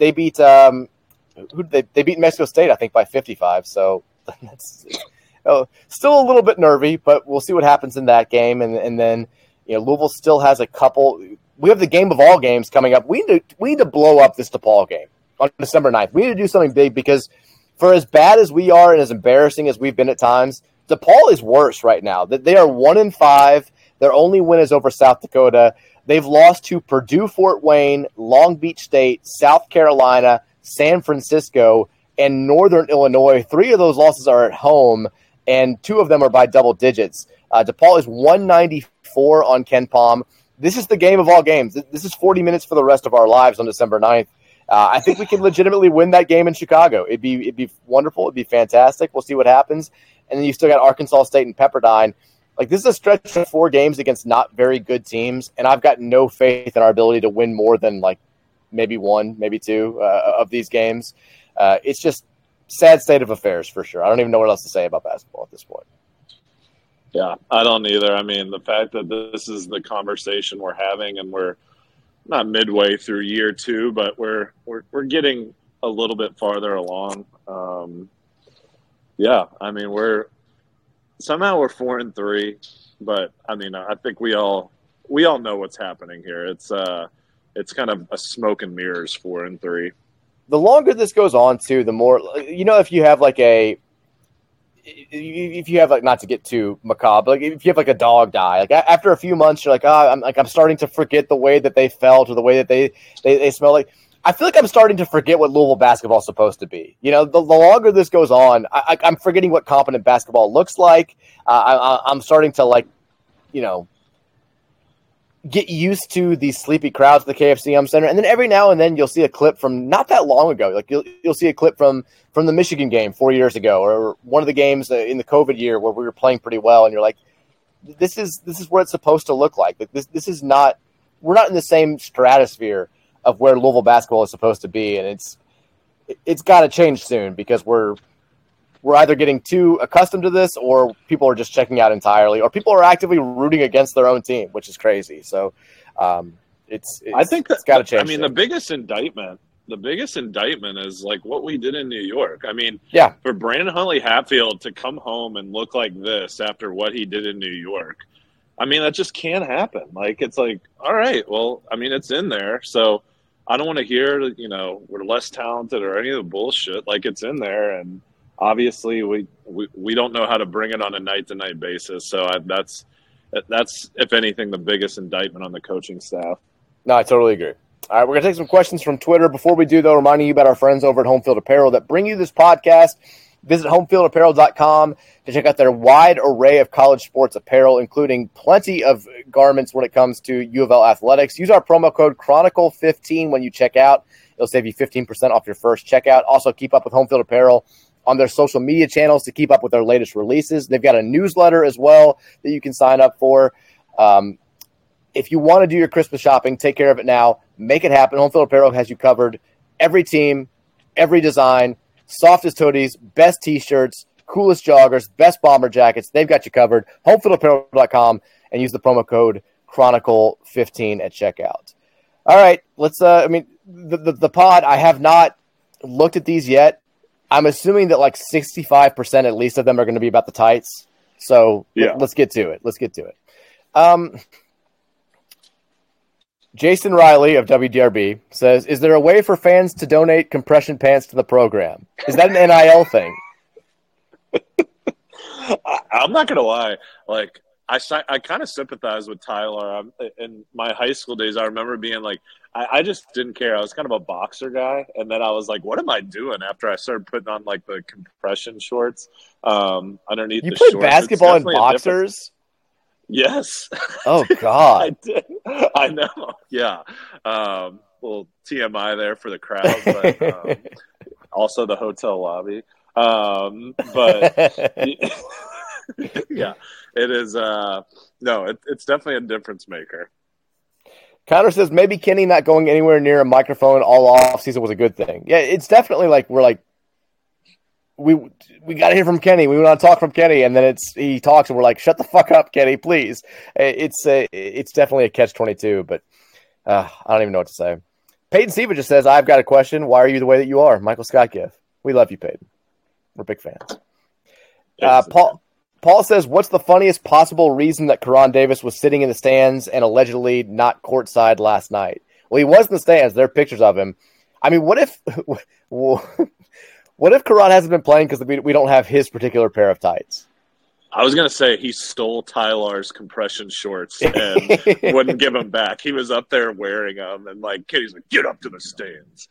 Mexico State, I think, by 55. So that's still a little bit nervy, but we'll see what happens in that game. And then, you know, Louisville still has a couple. We have the game of all games coming up. We need to blow up this DePaul game on December 9th. We need to do something big because for as bad as we are and as embarrassing as we've been at times, DePaul is worse right now. They are 1-5. Their only win is over South Dakota. They've lost to Purdue, Fort Wayne, Long Beach State, South Carolina, San Francisco, and Northern Illinois. 3 of those losses are at home, and 2 of them are by double digits. DePaul is 194 on KenPom. This is the game of all games. This is 40 minutes for the rest of our lives on December 9th. I think we can legitimately win that game in Chicago. It'd be wonderful. It'd be fantastic. We'll see what happens. And then you still got Arkansas State and Pepperdine. Like, this is a stretch of 4 games against not very good teams, and I've got no faith in our ability to win more than, like, maybe 1, maybe 2 of these games. It's just sad state of affairs for sure. I don't even know what else to say about basketball at this point. Yeah, I don't either. I mean, the fact that this is the conversation we're having, and we're not midway through year 2, but we're getting a little bit farther along. Yeah, I mean, we're 4-3, but I mean, I think we all know what's happening here. It's kind of a smoke and mirrors 4-3. The longer this goes on, too, the more, if you have like not to get too macabre, like if you have like a dog die, like after a few months, you're like, I'm starting to forget the way that they felt or the way that they smell. Like, I feel like I'm starting to forget what Louisville basketball is supposed to be. The longer this goes on, I'm forgetting what competent basketball looks like. I'm starting to get used to these sleepy crowds at the KFC Center, and then every now and then you'll see a clip from not that long ago. Like you'll see a clip from the Michigan game 4 years ago, or one of the games in the COVID year where we were playing pretty well, and you're like, this is what it's supposed to look like. Like this is not. We're not in the same stratosphere of where Louisville basketball is supposed to be, and it's got to change soon because we're either getting too accustomed to this, or people are just checking out entirely, or people are actively rooting against their own team, which is crazy. So I think it's got to change. I mean, the biggest indictment is like what we did in New York. I mean, yeah, for Brandon Huntley-Hatfield to come home and look like this after what he did in New York, I mean, that just can't happen. Like, it's like, all right, well, I mean, it's in there. So I don't want to hear, we're less talented or any of the bullshit. Like, it's in there. And obviously we don't know how to bring it on a night-to-night basis. So that's, if anything, the biggest indictment on the coaching staff. No, I totally agree. All right, we're going to take some questions from Twitter. Before we do, though, reminding you about our friends over at Homefield Apparel that bring you this podcast. Visit homefieldapparel.com to check out their wide array of college sports apparel, including plenty of garments when it comes to U of L athletics. Use our promo code Chronicle15 when you check out. It'll save you 15% off your first checkout. Also, keep up with Homefield Apparel on their social media channels to keep up with their latest releases. They've got a newsletter as well that you can sign up for. If you want to do your Christmas shopping, take care of it now. Make it happen. Homefield Apparel has you covered. Every team, every design, softest hoodies, best T-shirts, coolest joggers, best bomber jackets. They've got you covered. HomeFieldApparel.com and use the promo code Chronicle15 at checkout. All right, let's. The pod. I have not looked at these yet. I'm assuming that like 65% at least of them are going to be about the tights. So yeah. Let's get to it. Jason Riley of WDRB says, is there a way for fans to donate compression pants to the program? Is that an NIL thing? I'm not going to lie. Like, I kind of sympathize with Tyler. In my high school days, I remember being like, I just didn't care. I was kind of a boxer guy. And then I was like, what am I doing after I started putting on like the compression shorts underneath the shorts? You played basketball in boxers? Yes. Oh, God. I did. I know. Yeah. Little TMI there for the crowd, but also the hotel lobby. But yeah, it is. It's definitely a difference maker. Connor says maybe Kenny not going anywhere near a microphone all off season was a good thing. Yeah, it's definitely like we're like, we got to hear from Kenny. We want to talk from Kenny, and then he talks, and we're like, shut the fuck up, Kenny, please. It's definitely a catch-22, but I don't even know what to say. Peyton Siva just says, I've got a question. Why are you the way that you are? Michael Scott Giff. We love you, Peyton. We're big fans. Paul says, what's the funniest possible reason that Karan Davis was sitting in the stands and allegedly not courtside last night? Well, he was in the stands. There are pictures of him. I mean, what if Karan hasn't been playing because we don't have his particular pair of tights? I was going to say he stole Tyler's compression shorts and wouldn't give them back. He was up there wearing them, and like Kenny's like, get up to the stands.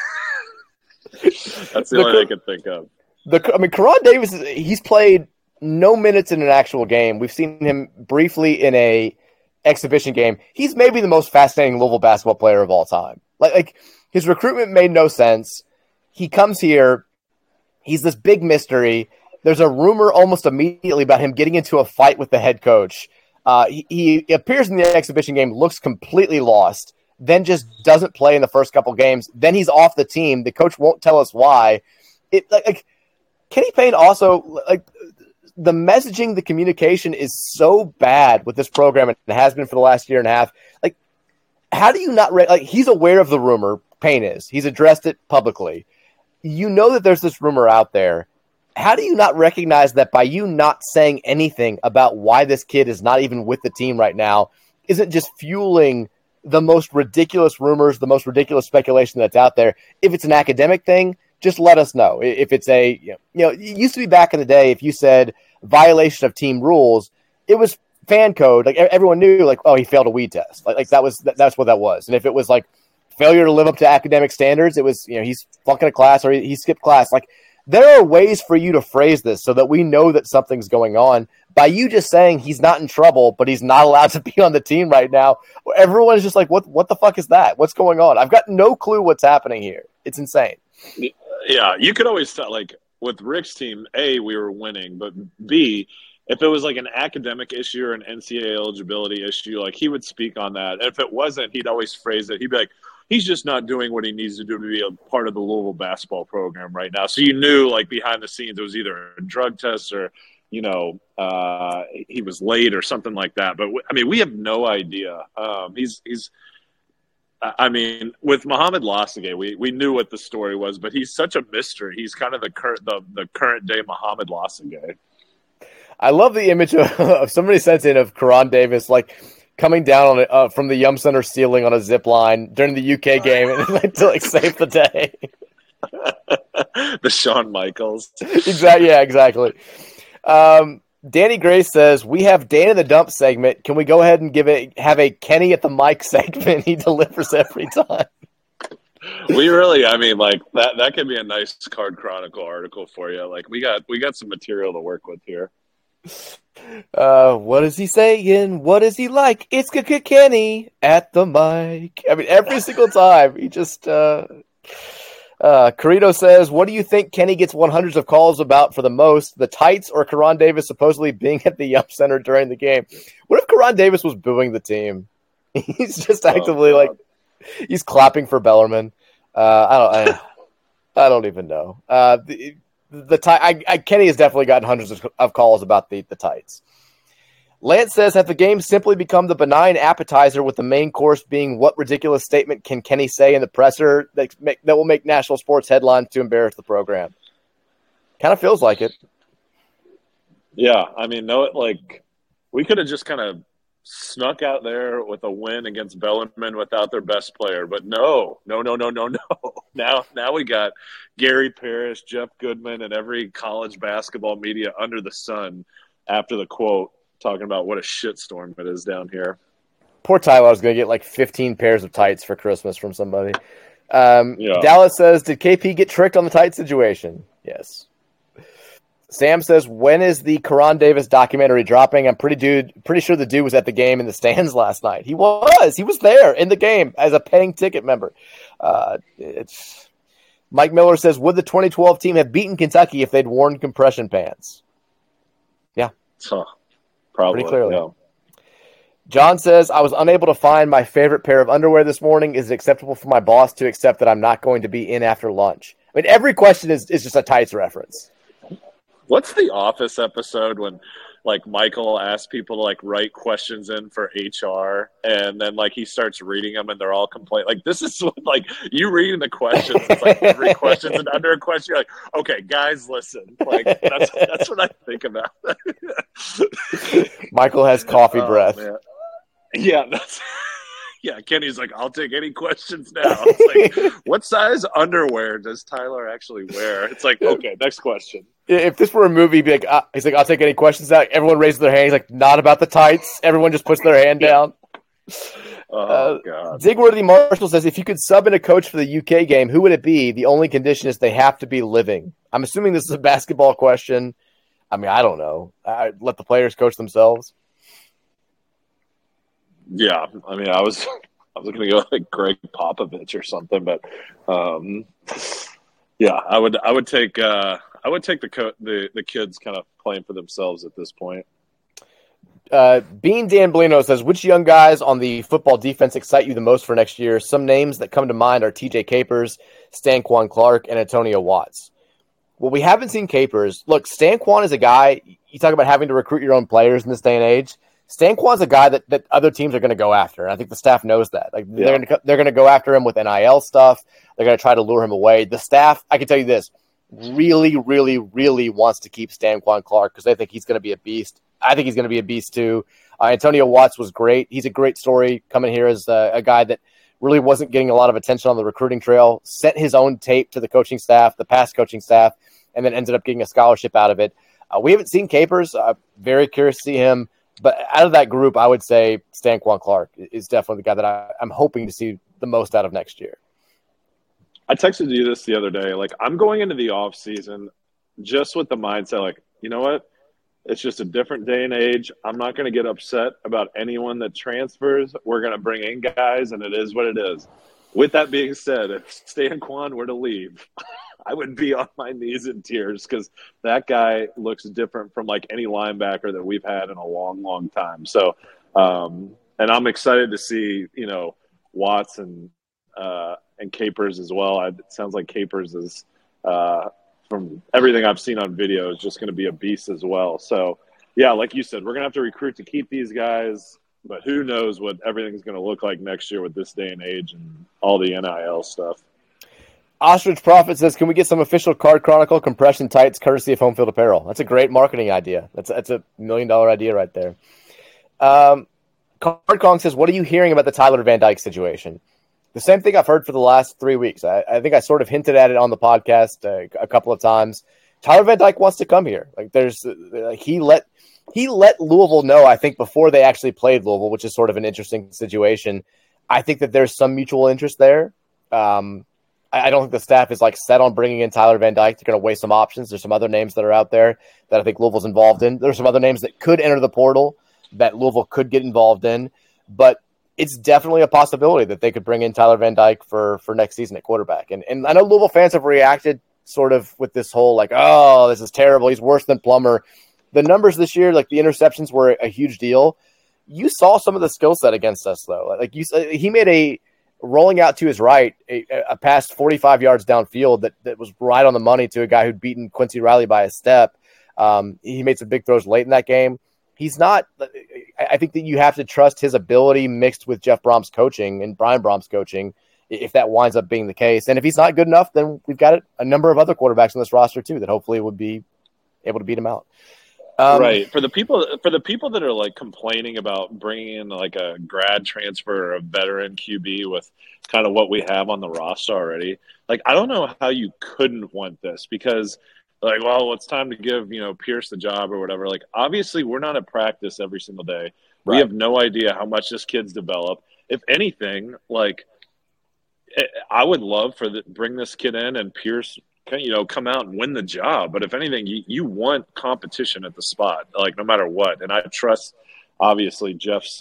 That's the only thing I could think of. Karan Davis, he's played no minutes in an actual game. We've seen him briefly in a exhibition game. He's maybe the most fascinating Louisville basketball player of all time. Like his recruitment made no sense. He comes here. He's this big mystery. there's a rumor almost immediately about him getting into a fight with the head coach. He appears in the exhibition game, looks completely lost, then just doesn't play in the first couple games. Then he's off the team. The coach won't tell us why. Kenny Payne also, the messaging, the communication is so bad with this program, and it has been for the last year and a half. How do you not he's aware of the rumor, Payne is. He's addressed it publicly. You know that there's this rumor out there. How do you not recognize that by you not saying anything about why this kid is not even with the team right now isn't just fueling the most ridiculous rumors, the most ridiculous speculation that's out there? If it's an academic thing, just let us know. If it's it used to be back in the day, if you said violation of team rules, it was fan code. Everyone knew, he failed a weed test. That's what that was. And if it was failure to live up to academic standards, it was, he's flunking a class or he skipped class. There are ways for you to phrase this so that we know that something's going on. By you just saying he's not in trouble, but he's not allowed to be on the team right now, everyone's just what the fuck is that? What's going on? I've got no clue what's happening here. It's insane. Yeah, you could always tell, with Rick's team, A, we were winning, but B, if it was an academic issue or an NCAA eligibility issue, he would speak on that. And if it wasn't, he'd always phrase it. He'd be like, he's just not doing what he needs to do to be a part of the Louisville basketball program right now. So you knew, behind the scenes, it was either a drug test or, he was late or something like that. But, we have no idea. With Mohamed Lasage, we knew what the story was, but he's such a mystery. He's kind of the current day Mohamed Lasage. I love the image of somebody sent in of Karan Davis coming down on from the Yum Center ceiling on a zip line during the UK game and to save the day. The Shawn Michaels. Exactly. Yeah, exactly. Danny Grace says, we have Dan in the Dump segment. Can we go ahead and have a Kenny at the mic segment? He delivers every time. We really, that could be a nice Card Chronicle article for you. We got some material to work with here. What is he saying? What is he like? It's Kenny at the mic. Every single time he just. Carito says, what do you think Kenny gets 100s of calls about for the most? The tights or Karan Davis supposedly being at the Yum Center during the game? What if Karan Davis was booing the team? He's just actively he's clapping for Bellarmine. I don't even know. Kenny has definitely gotten hundreds of calls about the tights. Lance says, have the games simply become the benign appetizer with the main course being what ridiculous statement can Kenny say in the presser that will make national sports headlines to embarrass the program? Kind of feels like it. Yeah, we could have just kind of snuck out there with a win against Bellarmine without their best player, but no. Now we got Gary Parrish, Jeff Goodman, and every college basketball media under the sun after the quote, talking about what a shitstorm it is down here. Poor Tyler was going to get 15 pairs of tights for Christmas from somebody. Dallas says, did KP get tricked on the tight situation? Yes. Sam says, when is the Karan Davis documentary dropping? I'm pretty sure the dude was at the game in the stands last night. He was there in the game as a paying ticket member. Mike Miller says, would the 2012 team have beaten Kentucky if they'd worn compression pants? Yeah. Probably. Pretty clearly. Yeah. John says, I was unable to find my favorite pair of underwear this morning. Is it acceptable for my boss to accept that I'm not going to be in after lunch? Every question is just a tights reference. What's the Office episode when Michael asks people to write questions in for HR and then he starts reading them and they're all complaining? This is what, you reading the questions. It's 3 questions and under a question. You're like, okay, guys, listen. That's what I think about. Michael has coffee breath. Man. Yeah, yeah. Kenny's I'll take any questions now. It's what size underwear does Tyler actually wear? It's okay, next question. If this were a movie, he'd be he's I'll take any questions out. Everyone raises their hand. He's not about the tights. Everyone just puts their hand down. Oh, God. Digworthy Marshall says, if you could sub in a coach for the UK game, who would it be? The only condition is they have to be living. I'm assuming this is a basketball question. I don't know. Let the players coach themselves. Yeah. I was going to go Greg Popovich or something, but yeah, I would take I would take the kids kind of playing for themselves at this point. Bean Dan Bellino says, which young guys on the football defense excite you the most for next year? Some names that come to mind are TJ Capers, Stanquan Clark, and Antonio Watts. Well, we haven't seen Capers. Look, Stanquan is a guy, you talk about having to recruit your own players in this day and age. Stanquan's a guy that other teams are going to go after, and I think the staff knows that. Like they're going to go after him with NIL stuff. They're going to try to lure him away. The staff, I can tell you this, really, really, really wants to keep Stanquan Clark because they think he's going to be a beast. I think he's going to be a beast too. Antonio Watts was great. He's a great story coming here as a guy that really wasn't getting a lot of attention on the recruiting trail, sent his own tape to the coaching staff, the past coaching staff, and then ended up getting a scholarship out of it. We haven't seen Capers. Very curious to see him. But out of that group, I would say Stanquan Clark is definitely the guy that I'm hoping to see the most out of next year. I texted you this the other day. Like, I'm going into the offseason just with the mindset, like, you know what? It's just a different day and age. I'm not going to get upset about anyone that transfers. We're going to bring in guys, and it is what it is. With that being said, if Stanquan were to leave, I would be on my knees in tears because that guy looks different from like any linebacker that we've had in a long, long time. So, and I'm excited to see, Watts and Capers as well. It sounds like Capers is, from everything I've seen on video, is just going to be a beast as well. So, yeah, like you said, we're going to have to recruit to keep these guys, but who knows what everything's going to look like next year with this day and age and all the NIL stuff. Ostrich Prophet says, can we get some official Card Chronicle compression tights courtesy of Home Field Apparel? That's a great marketing idea. That's a $1 million idea right there. Card Kong says, what are you hearing about the Tyler Van Dyke situation? The same thing I've heard for the last 3 weeks. I think I sort of hinted at it on the podcast a couple of times. Tyler Van Dyke wants to come here. Like he let Louisville know, I think, before they actually played Louisville, which is sort of an interesting situation. I think that there's some mutual interest there. I don't think the staff is like set on bringing in Tyler Van Dyke. They're going to weigh some options. There's some other names that are out there that I think Louisville's involved in. There's some other names that could enter the portal that Louisville could get involved in, but it's definitely a possibility that they could bring in Tyler Van Dyke for next season at quarterback. And I know Louisville fans have reacted sort of with this whole like, oh, this is terrible. He's worse than Plummer. The numbers this year, like the interceptions were a huge deal. You saw some of the skill set against us though. Like he made a rolling out to his right, a pass 45 yards downfield that was right on the money to a guy who'd beaten Quincy Riley by a step. He made some big throws late in that game. He's not – I think that you have to trust his ability mixed with Jeff Brom's coaching and Brian Brom's coaching if that winds up being the case. And if he's not good enough, then we've got a number of other quarterbacks on this roster too that hopefully would be able to beat him out. Right. For the people that are like complaining about bringing in like a grad transfer or a veteran QB with kind of what we have on the roster already, like I don't know how you couldn't want this because like, well, it's time to give, Pierce the job or whatever. Like, obviously we're not at practice every single day. Right. We have no idea how much this kid's developed. If anything, like I would love bring this kid in and Pierce come out and win the job. But if anything, you want competition at the spot, like no matter what. And I trust, obviously, Jeff's,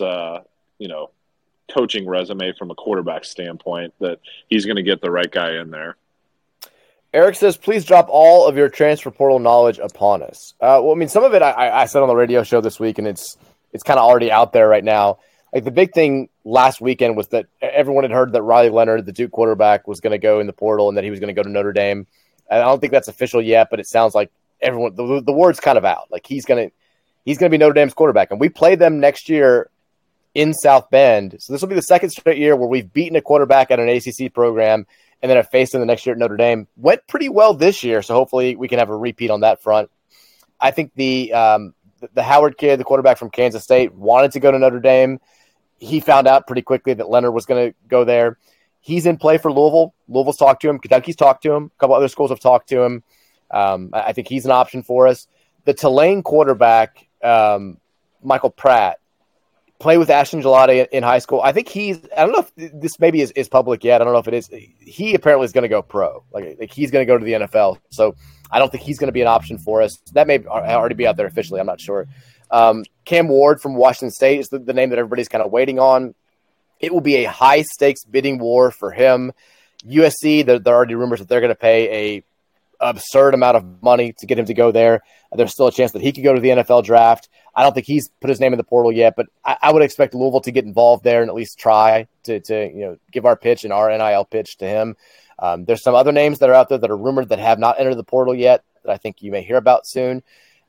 coaching resume from a quarterback standpoint that he's going to get the right guy in there. Eric says, please drop all of your transfer portal knowledge upon us. Some of it I said on the radio show this week, and it's kind of already out there right now. Like the big thing last weekend was that everyone had heard that Riley Leonard, the Duke quarterback, was going to go in the portal and that he was going to go to Notre Dame. And I don't think that's official yet, but it sounds like everyone the word's kind of out. Like he's going to be Notre Dame's quarterback, and we play them next year in South Bend. So this will be the second straight year where we've beaten a quarterback at an ACC program and then have faced him the next year at Notre Dame. Went pretty well this year, so hopefully we can have a repeat on that front. I think the Howard kid, the quarterback from Kansas State, wanted to go to Notre Dame. He found out pretty quickly that Leonard was going to go there. He's in play for Louisville. Louisville's talked to him. Kentucky's talked to him. A couple other schools have talked to him. I think he's an option for us. The Tulane quarterback, Michael Pratt, played with Ashton Gillotte in high school. I think I don't know if this maybe is public yet. I don't know if it is. He apparently is going to go pro. Like he's going to go to the NFL. So I don't think he's going to be an option for us. That may already be out there officially. I'm not sure. Cam Ward from Washington State is the name that everybody's kind of waiting on. It will be a high-stakes bidding war for him. USC, there are already rumors that they're going to pay absurd amount of money to get him to go there. There's still a chance that he could go to the NFL draft. I don't think he's put his name in the portal yet, but I would expect Louisville to get involved there and at least try to give our pitch and our NIL pitch to him. There's some other names that are out there that are rumored that have not entered the portal yet that I think you may hear about soon.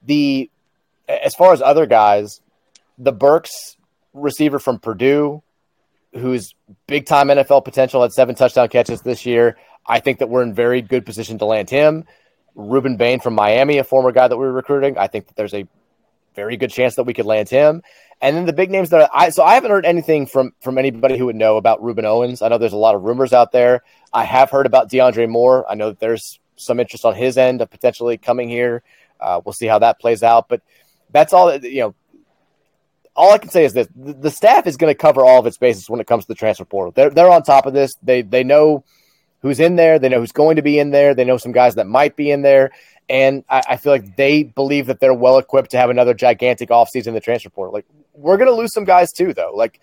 As far as other guys, the Burks receiver from Purdue, who's big-time NFL potential, had 7 touchdown catches this year. I think that we're in very good position to land him. Ruben Bain from Miami, a former guy that we were recruiting, I think that there's a very good chance that we could land him. And then the big names that I haven't heard anything from anybody who would know about Ruben Owens. I know there's a lot of rumors out there. I have heard about DeAndre Moore. I know that there's some interest on his end of potentially coming here. We'll see how that plays out. But that's all, all I can say is this: the staff is going to cover all of its bases when it comes to the transfer portal. They're on top of this. They know who's in there. They know who's going to be in there. They know some guys that might be in there. And I feel like they believe that they're well equipped to have another gigantic offseason in the transfer portal. Like, we're going to lose some guys too, though. Like,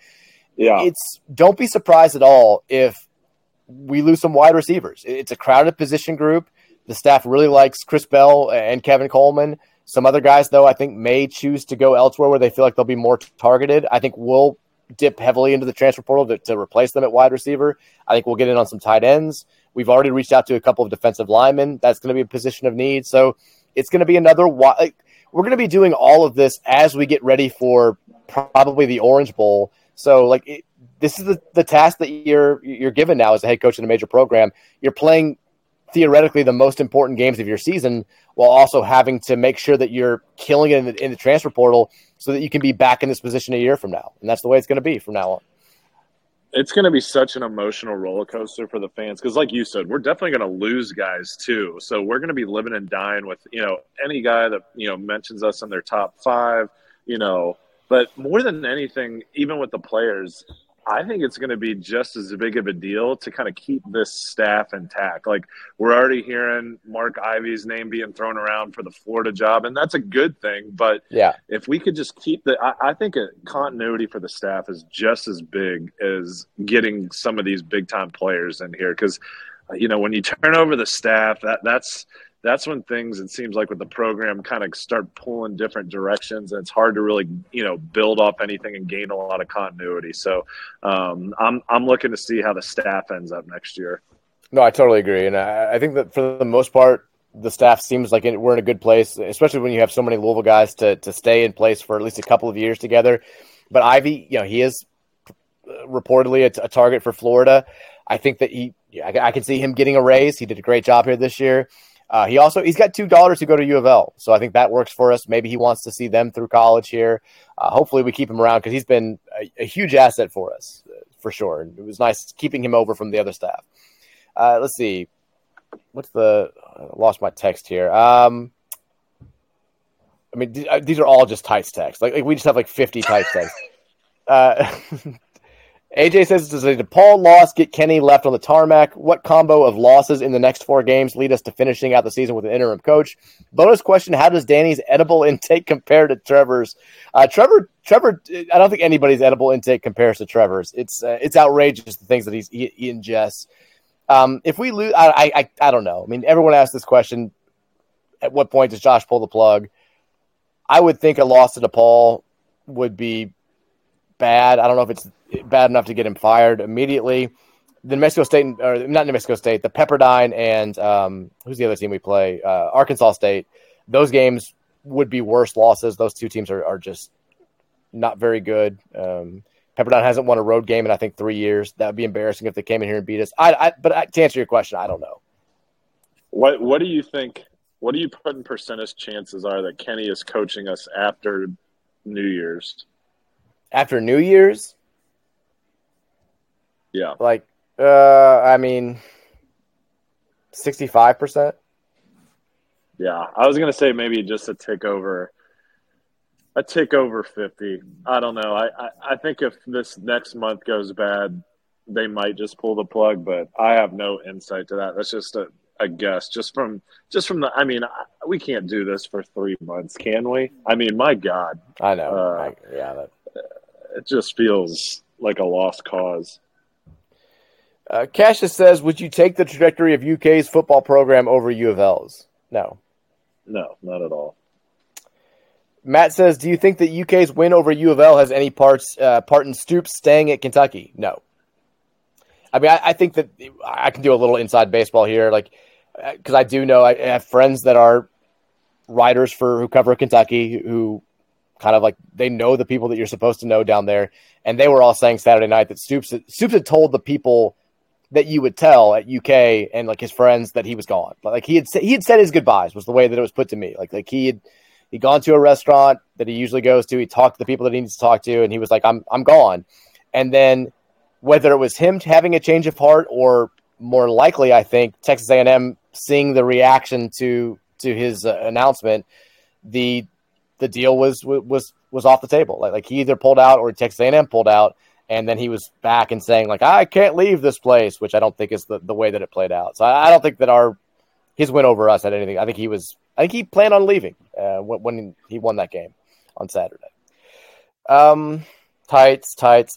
don't be surprised at all if we lose some wide receivers. It's a crowded position group. The staff really likes Chris Bell and Kevin Coleman. Some other guys, though, I think may choose to go elsewhere where they feel like they'll be more targeted. I think we'll dip heavily into the transfer portal to replace them at wide receiver. I think we'll get in on some tight ends. We've already reached out to a couple of defensive linemen. That's going to be a position of need. So it's going to be another we're going to be doing all of this as we get ready for probably the Orange Bowl. So this is the task that you're given now as a head coach in a major program. You're playing theoretically the most important games of your season while also having to make sure that you're killing it in the transfer portal so that you can be back in this position a year from now. And that's the way it's going to be from now on. It's going to be such an emotional roller coaster for the fans because, like you said, we're definitely going to lose guys too. So we're going to be living and dying with, any guy that, mentions us in their top 5, But more than anything, even with the players, I think it's going to be just as big of a deal to kind of keep this staff intact. Like, we're already hearing Mark Ivey's name being thrown around for the Florida job, and that's a good thing. But if we could just keep I think a continuity for the staff is just as big as getting some of these big-time players in here. Because, when you turn over the staff, that's when things, it seems like with the program, kind of start pulling different directions, and it's hard to really, build off anything and gain a lot of continuity. So I'm looking to see how the staff ends up next year. No, I totally agree. And I think that for the most part, the staff seems like we're in a good place, especially when you have so many Louisville guys to stay in place for at least a couple of years together. But Ivey, he is reportedly a target for Florida. I think that I can see him getting a raise. He did a great job here this year. He's got 2 daughters who go to U of L, so I think that works for us. Maybe he wants to see them through college here. Hopefully we keep him around because he's been a huge asset for us, for sure. And it was nice keeping him over from the other staff. Let's see. I lost my text here. These are all just Tights texts. Like we just have 50 Tights texts. AJ says, does a DePaul loss get Kenny left on the tarmac? What combo of losses in the next 4 games lead us to finishing out the season with an interim coach? Bonus question, how does Danny's edible intake compare to Trevor's? Trevor, I don't think anybody's edible intake compares to Trevor's. It's outrageous, the things that he ingests. If we lose, I don't know. Everyone asks this question, at what point does Josh pull the plug? I would think a loss to DePaul would be bad. I don't know if it's bad enough to get him fired immediately. The New Mexico State, or not New Mexico State, the Pepperdine and who's the other team we play? Arkansas State. Those games would be worse losses. Those 2 teams are just not very good. Pepperdine hasn't won a road game in, I think, 3 years. That would be embarrassing if they came in here and beat us. But to answer your question, I don't know. What do you think? What do you put in percentage chances are that Kenny is coaching us after New Year's? After New Year's? Yeah. 65%. Yeah. I was going to say maybe just a tick over 50. I don't know. I think if this next month goes bad, they might just pull the plug, but I have no insight to that. That's just a guess. Just from we can't do this for 3 months, can we? My God. I know. It just feels like a lost cause. Cassius says, would you take the trajectory of UK's football program over U of L's? No. No, not at all. Matt says, do you think that UK's win over U of L has any part in Stoops staying at Kentucky? No. I mean, I think that I can do a little inside baseball here, like, because I do know I have friends that are writers who cover Kentucky who kind of like they know the people that you're supposed to know down there, and they were all saying Saturday night that Stoops had told the people that you would tell at UK and like his friends that he was gone. Like he had said his goodbyes was the way that it was put to me. Like he'd gone to a restaurant that he usually goes to. He talked to the people that he needs to talk to, and he was like, I'm gone. And then whether it was him having a change of heart or more likely, I think Texas A&M seeing the reaction to his announcement, the deal was off the table. Like he either pulled out or Texas A&M pulled out. And then he was back and saying, like, I can't leave this place, which I don't think is the way that it played out. So I don't think that his win over us had anything. I think he planned on leaving when he won that game on Saturday. Tights.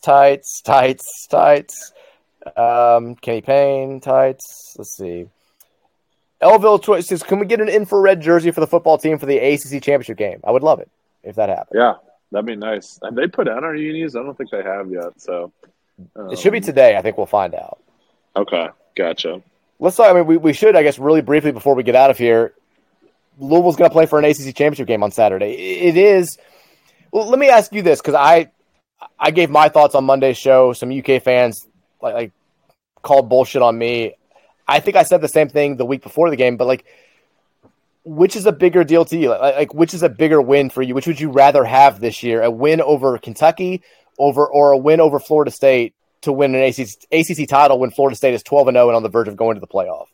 Kenny Payne, tights. Let's see. Elville Troy says, can we get an infrared jersey for the football team for the ACC championship game? I would love it if that happened. Yeah. That'd be nice. Have they put out our unis? I don't think they have yet. So it should be today. I think we'll find out. Okay, gotcha. Let's talk. I mean, we should, I guess, really briefly before we get out of here. Louisville's going to play for an ACC championship game on Saturday. It is. Well, let me ask you this because I gave my thoughts on Monday's show. Some UK fans like called bullshit on me. I think I said the same thing the week before the game, but like. Which is a bigger deal to you? Like, which is a bigger win for you? Which would you rather have this year? A win over Kentucky or a win over Florida State to win an ACC title when Florida State is 12-0 and on the verge of going to the playoff?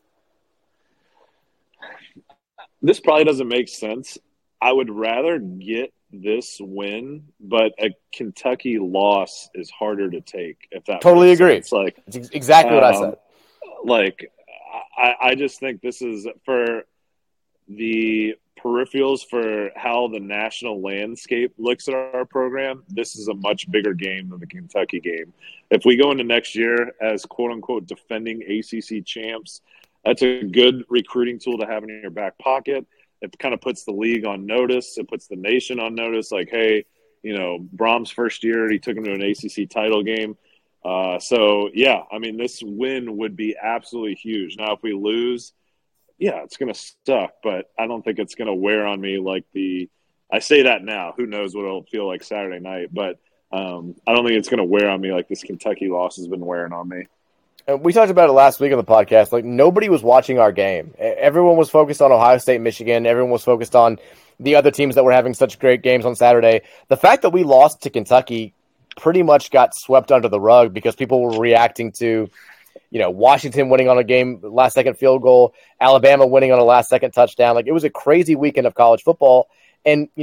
This probably doesn't make sense. I would rather get this win, but a Kentucky loss is harder to take. If that totally agree. It's like it's exactly what I said. Like, I just think this is for the peripherals for how the national landscape looks at our program. This is a much bigger game than the Kentucky game. If we go into next year as quote unquote defending ACC champs, that's a good recruiting tool to have in your back pocket. It kind of puts the league on notice. It puts the nation on notice. Like, hey, Brahms' first year, he took him to an ACC title game. So yeah, I mean, this win would be absolutely huge. Now, if we lose, yeah, it's going to suck, but I don't think it's going to wear on me like I say that now. Who knows what it'll feel like Saturday night, but I don't think it's going to wear on me like this Kentucky loss has been wearing on me. We talked about it last week on the podcast. Like, nobody was watching our game. Everyone was focused on Ohio State, Michigan. Everyone was focused on the other teams that were having such great games on Saturday. The fact that we lost to Kentucky pretty much got swept under the rug because people were reacting to Washington winning on a last-second field goal, Alabama winning on a last-second touchdown. Like, it was a crazy weekend of college football, and we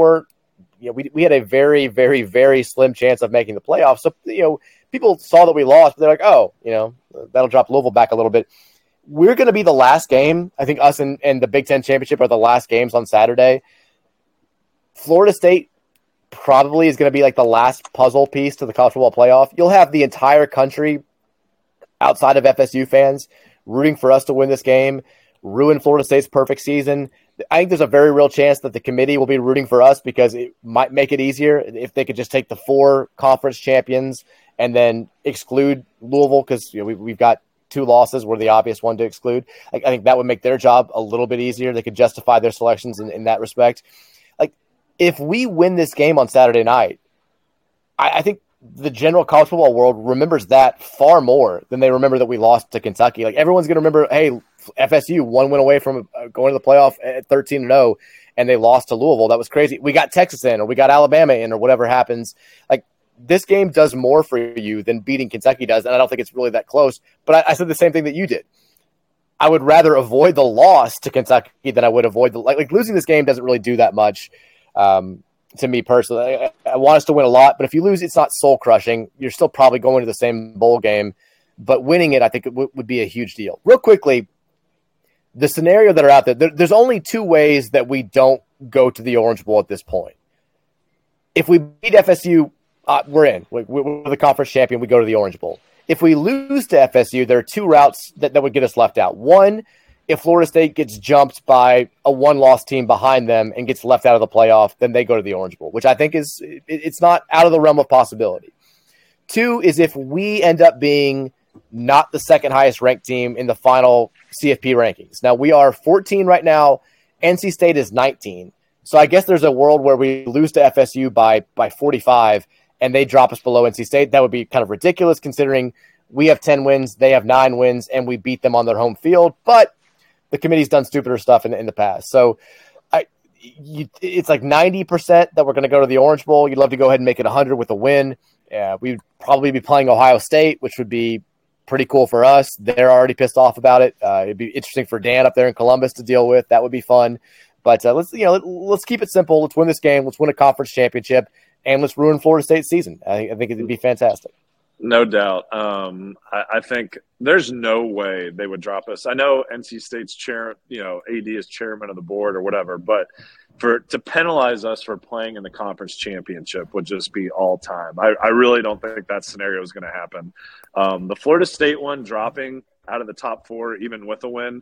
had a very, very, very slim chance of making the playoffs. So people saw that we lost, but they're like, oh, that'll drop Louisville back a little bit. We're going to be the last game. I think us and the Big Ten Championship are the last games on Saturday. Florida State probably is going to be like the last puzzle piece to the college football playoff. You'll have the entire country outside of FSU fans rooting for us to win this game, ruin Florida State's perfect season. I think there's a very real chance that the committee will be rooting for us because it might make it easier if they could just take the 4 conference champions and then exclude Louisville because we've got 2 losses. We're the obvious one to exclude. I think that would make their job a little bit easier. They could justify their selections in that respect. Like, if we win this game on Saturday night, I think the general college football world remembers that far more than they remember that we lost to Kentucky. Like, everyone's going to remember, hey, FSU 1 win away from going to the playoff at 13-0, and they lost to Louisville. That was crazy. We got Texas in, or we got Alabama in, or whatever happens. Like, this game does more for you than beating Kentucky does, and I don't think it's really that close. But I said the same thing that you did. I would rather avoid the loss to Kentucky than I would avoid the like losing this game doesn't really do that much. To me personally, I want us to win a lot, but if you lose, it's not soul crushing. You're still probably going to the same bowl game, but winning it, I think it would be a huge deal. Real quickly, the scenario that are out there, there's only 2 ways that we don't go to the Orange Bowl at this point. If we beat FSU, we're in. We're the conference champion. We go to the Orange Bowl. if we lose to FSU, there are two routes that would get us left out. One, if Florida State gets jumped by a one-loss team behind them and gets left out of the playoff, then they go to the Orange Bowl, which I think it's not out of the realm of possibility. Two is if we end up being not the second highest ranked team in the final CFP rankings. Now, we are 14 right now. NC State is 19. So I guess there's a world where we lose to FSU by 45 and they drop us below NC State. That would be kind of ridiculous considering we have 10 wins, they have 9 wins, and we beat them on their home field. But the committee's done stupider stuff in the past. So it's like 90% that we're going to go to the Orange Bowl. You'd love to go ahead and make it 100 with a win. We'd probably be playing Ohio State, which would be pretty cool for us. They're already pissed off about it. It'd be interesting for Dan up there in Columbus to deal with. That would be fun. But let's keep it simple. Let's win this game. Let's win a conference championship, and let's ruin Florida State's season. I think it'd be fantastic. No doubt. I think there's no way they would drop us. I know NC State's chair, AD is chairman of the board or whatever, but to penalize us for playing in the conference championship would just be all time. I really don't think that scenario is going to happen. The Florida State one dropping out of the top 4, even with a win.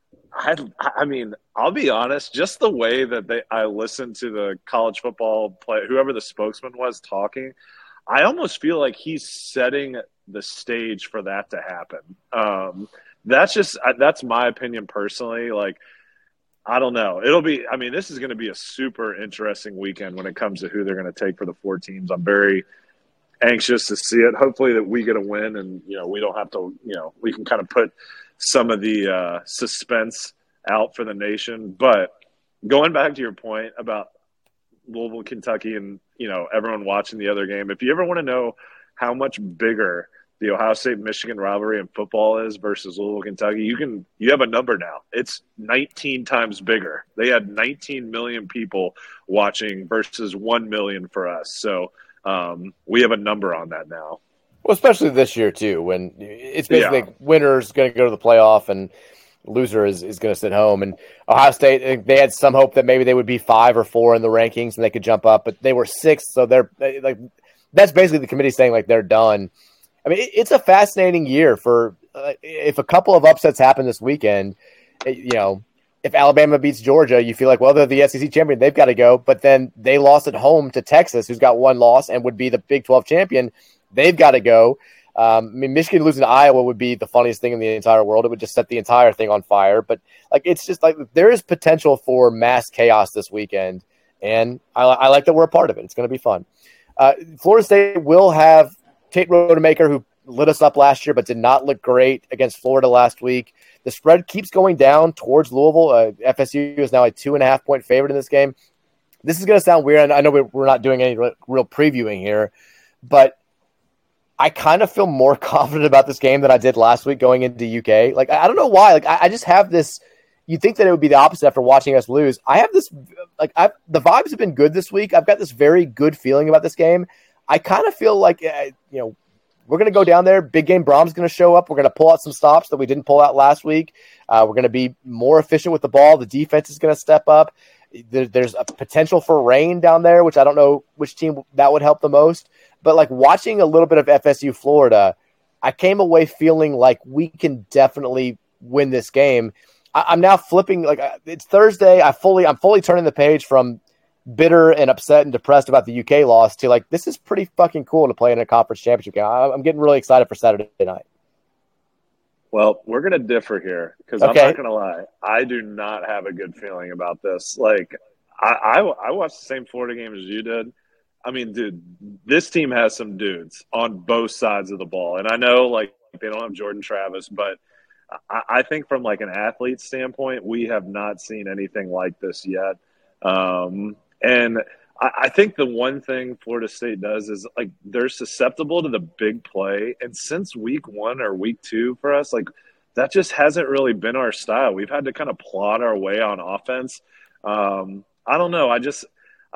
I mean, I'll be honest, just the way that I listened to the college football play, whoever the spokesman was talking, I almost feel like he's setting the stage for that to happen. That's my opinion personally. Like, I don't know. This is going to be a super interesting weekend when it comes to who they're going to take for the 4 teams. I'm very anxious to see it. Hopefully that we get a win and, we don't have to, we can kind of put some of the suspense out for the nation. But going back to your point about Louisville, Kentucky, and everyone watching the other game, if you ever want to know how much bigger the Ohio State-Michigan rivalry in football is versus Louisville, Kentucky, you have a number now. It's 19 times bigger. They had 19 million people watching versus 1 million for us. So we have a number on that now. Well, especially this year too, when it's basically like winner's going to go to the playoff and loser is going to sit home. And Ohio State, they had some hope that maybe they would be 5 or 4 in the rankings and they could jump up, but they were 6th. So they're like, that's basically the committee saying like they're done. I mean, it's a fascinating year for if a couple of upsets happen this weekend. If Alabama beats Georgia, you feel like, well, they're the SEC champion, they've got to go. But then they lost at home to Texas, who's got 1 loss and would be the Big 12 champion. They've got to go. Michigan losing to Iowa would be the funniest thing in the entire world. It would just set the entire thing on fire. But it's just like there is potential for mass chaos this weekend, and I like that we're a part of it. It's going to be fun. Florida State will have Tate Rodemaker, who lit us up last year but did not look great against Florida last week. The spread keeps going down towards Louisville. FSU is now a 2.5-point favorite in this game. This is going to sound weird, and I know we're not doing any real previewing here, but I kind of feel more confident about this game than I did last week going into UK. Like, I don't know why. Like, I just have this. You'd think that it would be the opposite after watching us lose. I have this. Like, the vibes have been good this week. I've got this very good feeling about this game. I kind of feel like we're going to go down there. Big Game Brahms going to show up. We're going to pull out some stops that we didn't pull out last week. We're going to be more efficient with the ball. The defense is going to step up. There's a potential for rain down there, which I don't know which team that would help the most. But like watching a little bit of FSU Florida, I came away feeling like we can definitely win this game. I'm now flipping, like it's Thursday. I'm fully turning the page from bitter and upset and depressed about the UK loss to like, this is pretty fucking cool to play in a conference championship game. I'm getting really excited for Saturday night. Well, we're going to differ here because I'm not going to lie. I do not have a good feeling about this. Like, I watched the same Florida game as you did. I mean, dude, this team has some dudes on both sides of the ball. And I know, like, they don't have Jordan Travis, but I think from, like, an athlete standpoint, we have not seen anything like this yet. And I think the one thing Florida State does is, like, they're susceptible to the big play. And since week 1 or week 2 for us, like, that just hasn't really been our style. We've had to kind of plod our way on offense. I don't know. I just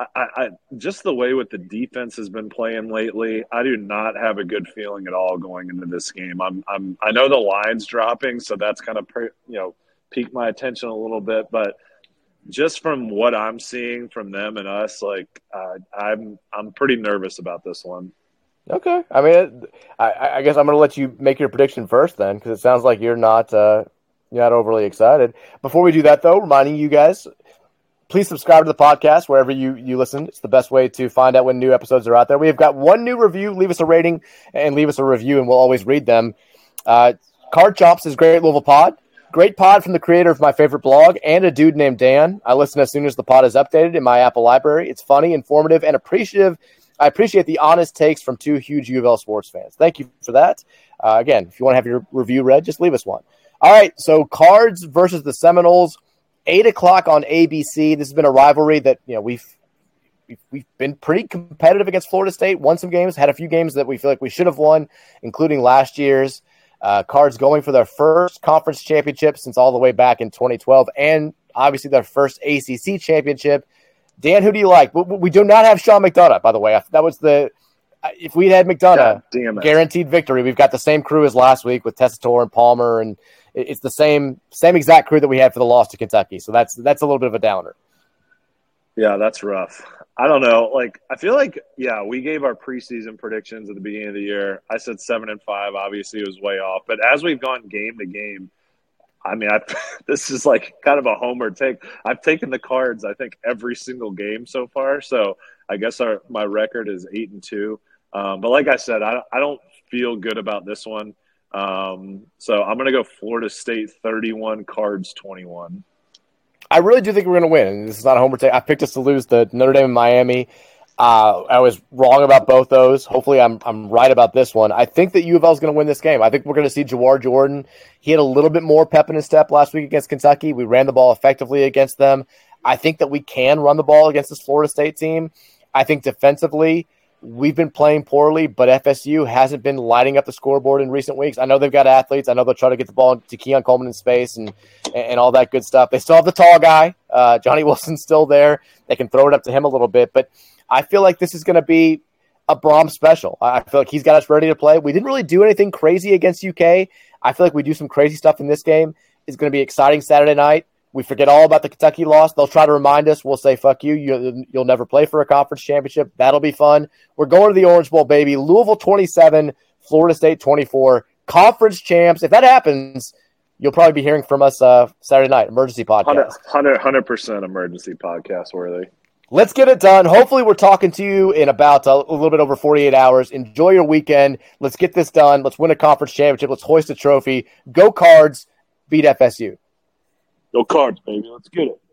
the way what the defense has been playing lately, I do not have a good feeling at all going into this game. I know the line's dropping, so that's kind of piqued my attention a little bit, but just from what I'm seeing from them and us, like I'm pretty nervous about this one. Okay. I mean, I guess I'm going to let you make your prediction first then, because it sounds like you're not overly excited. Before we do that, though, reminding you guys, please subscribe to the podcast wherever you listen. It's the best way to find out when new episodes are out there. We have got one new review. Leave us a rating and leave us a review, and we'll always read them. Card Chomps is Great Louisville Pod. Great pod from the creator of my favorite blog and a dude named Dan. I listen as soon as the pod is updated in my Apple library. It's funny, informative, and appreciative. I appreciate the honest takes from two huge U of L sports fans. Thank you for that. Again, if you want to have your review read, just leave us one. All right, so Cards versus the Seminoles, 8 o'clock on ABC. This has been a rivalry that we've been pretty competitive against Florida State. Won some games, had a few games that we feel like we should have won, including last year's. Cards going for their first conference championship since all the way back in 2012, and obviously their first ACC championship. Dan, who do you like? We do not have Sean McDonough, by the way. That was if we had McDonough, guaranteed victory. We've got the same crew as last week with Tessitore and Palmer, and it's the same exact crew that we had for the loss to Kentucky. So that's a little bit of a downer. Yeah, that's rough. I don't know. I feel like, we gave our preseason predictions at the beginning of the year. I said 7-5. Obviously, it was way off. But as we've gone game to game, I mean, this is kind of a homer take. I've taken the Cards, I think, every single game so far. So I guess my record is 8-2. But like I said, I don't feel good about this one. So I'm going to go Florida State 31, Cards 21. I really do think we're going to win. And this is not a homer take. I picked us to lose to Notre Dame and Miami. I was wrong about both those. Hopefully I'm right about this one. I think that U of L is going to win this game. I think we're going to see Jawar Jordan. He had a little bit more pep in his step last week against Kentucky. We ran the ball effectively against them. I think that we can run the ball against this Florida State team. I think defensively we've been playing poorly, but FSU hasn't been lighting up the scoreboard in recent weeks. I know they've got athletes. I know they'll try to get the ball to Keon Coleman in space and all that good stuff. They still have the tall guy. Johnny Wilson's still there. They can throw it up to him a little bit, but I feel like this is going to be a Brahms special. I feel like he's got us ready to play. We didn't really do anything crazy against UK. I feel like we do some crazy stuff in this game. It's going to be exciting Saturday night. We forget all about the Kentucky loss. They'll try to remind us. We'll say, fuck you. You'll never play for a conference championship. That'll be fun. We're going to the Orange Bowl, baby. Louisville 27, Florida State 24. Conference champs. If that happens, you'll probably be hearing from us Saturday night. Emergency podcast. 100% emergency podcast worthy. Let's get it done. Hopefully we're talking to you in about a little bit over 48 hours. Enjoy your weekend. Let's get this done. Let's win a conference championship. Let's hoist a trophy. Go Cards. Beat FSU. Go Cards, baby. Let's get it.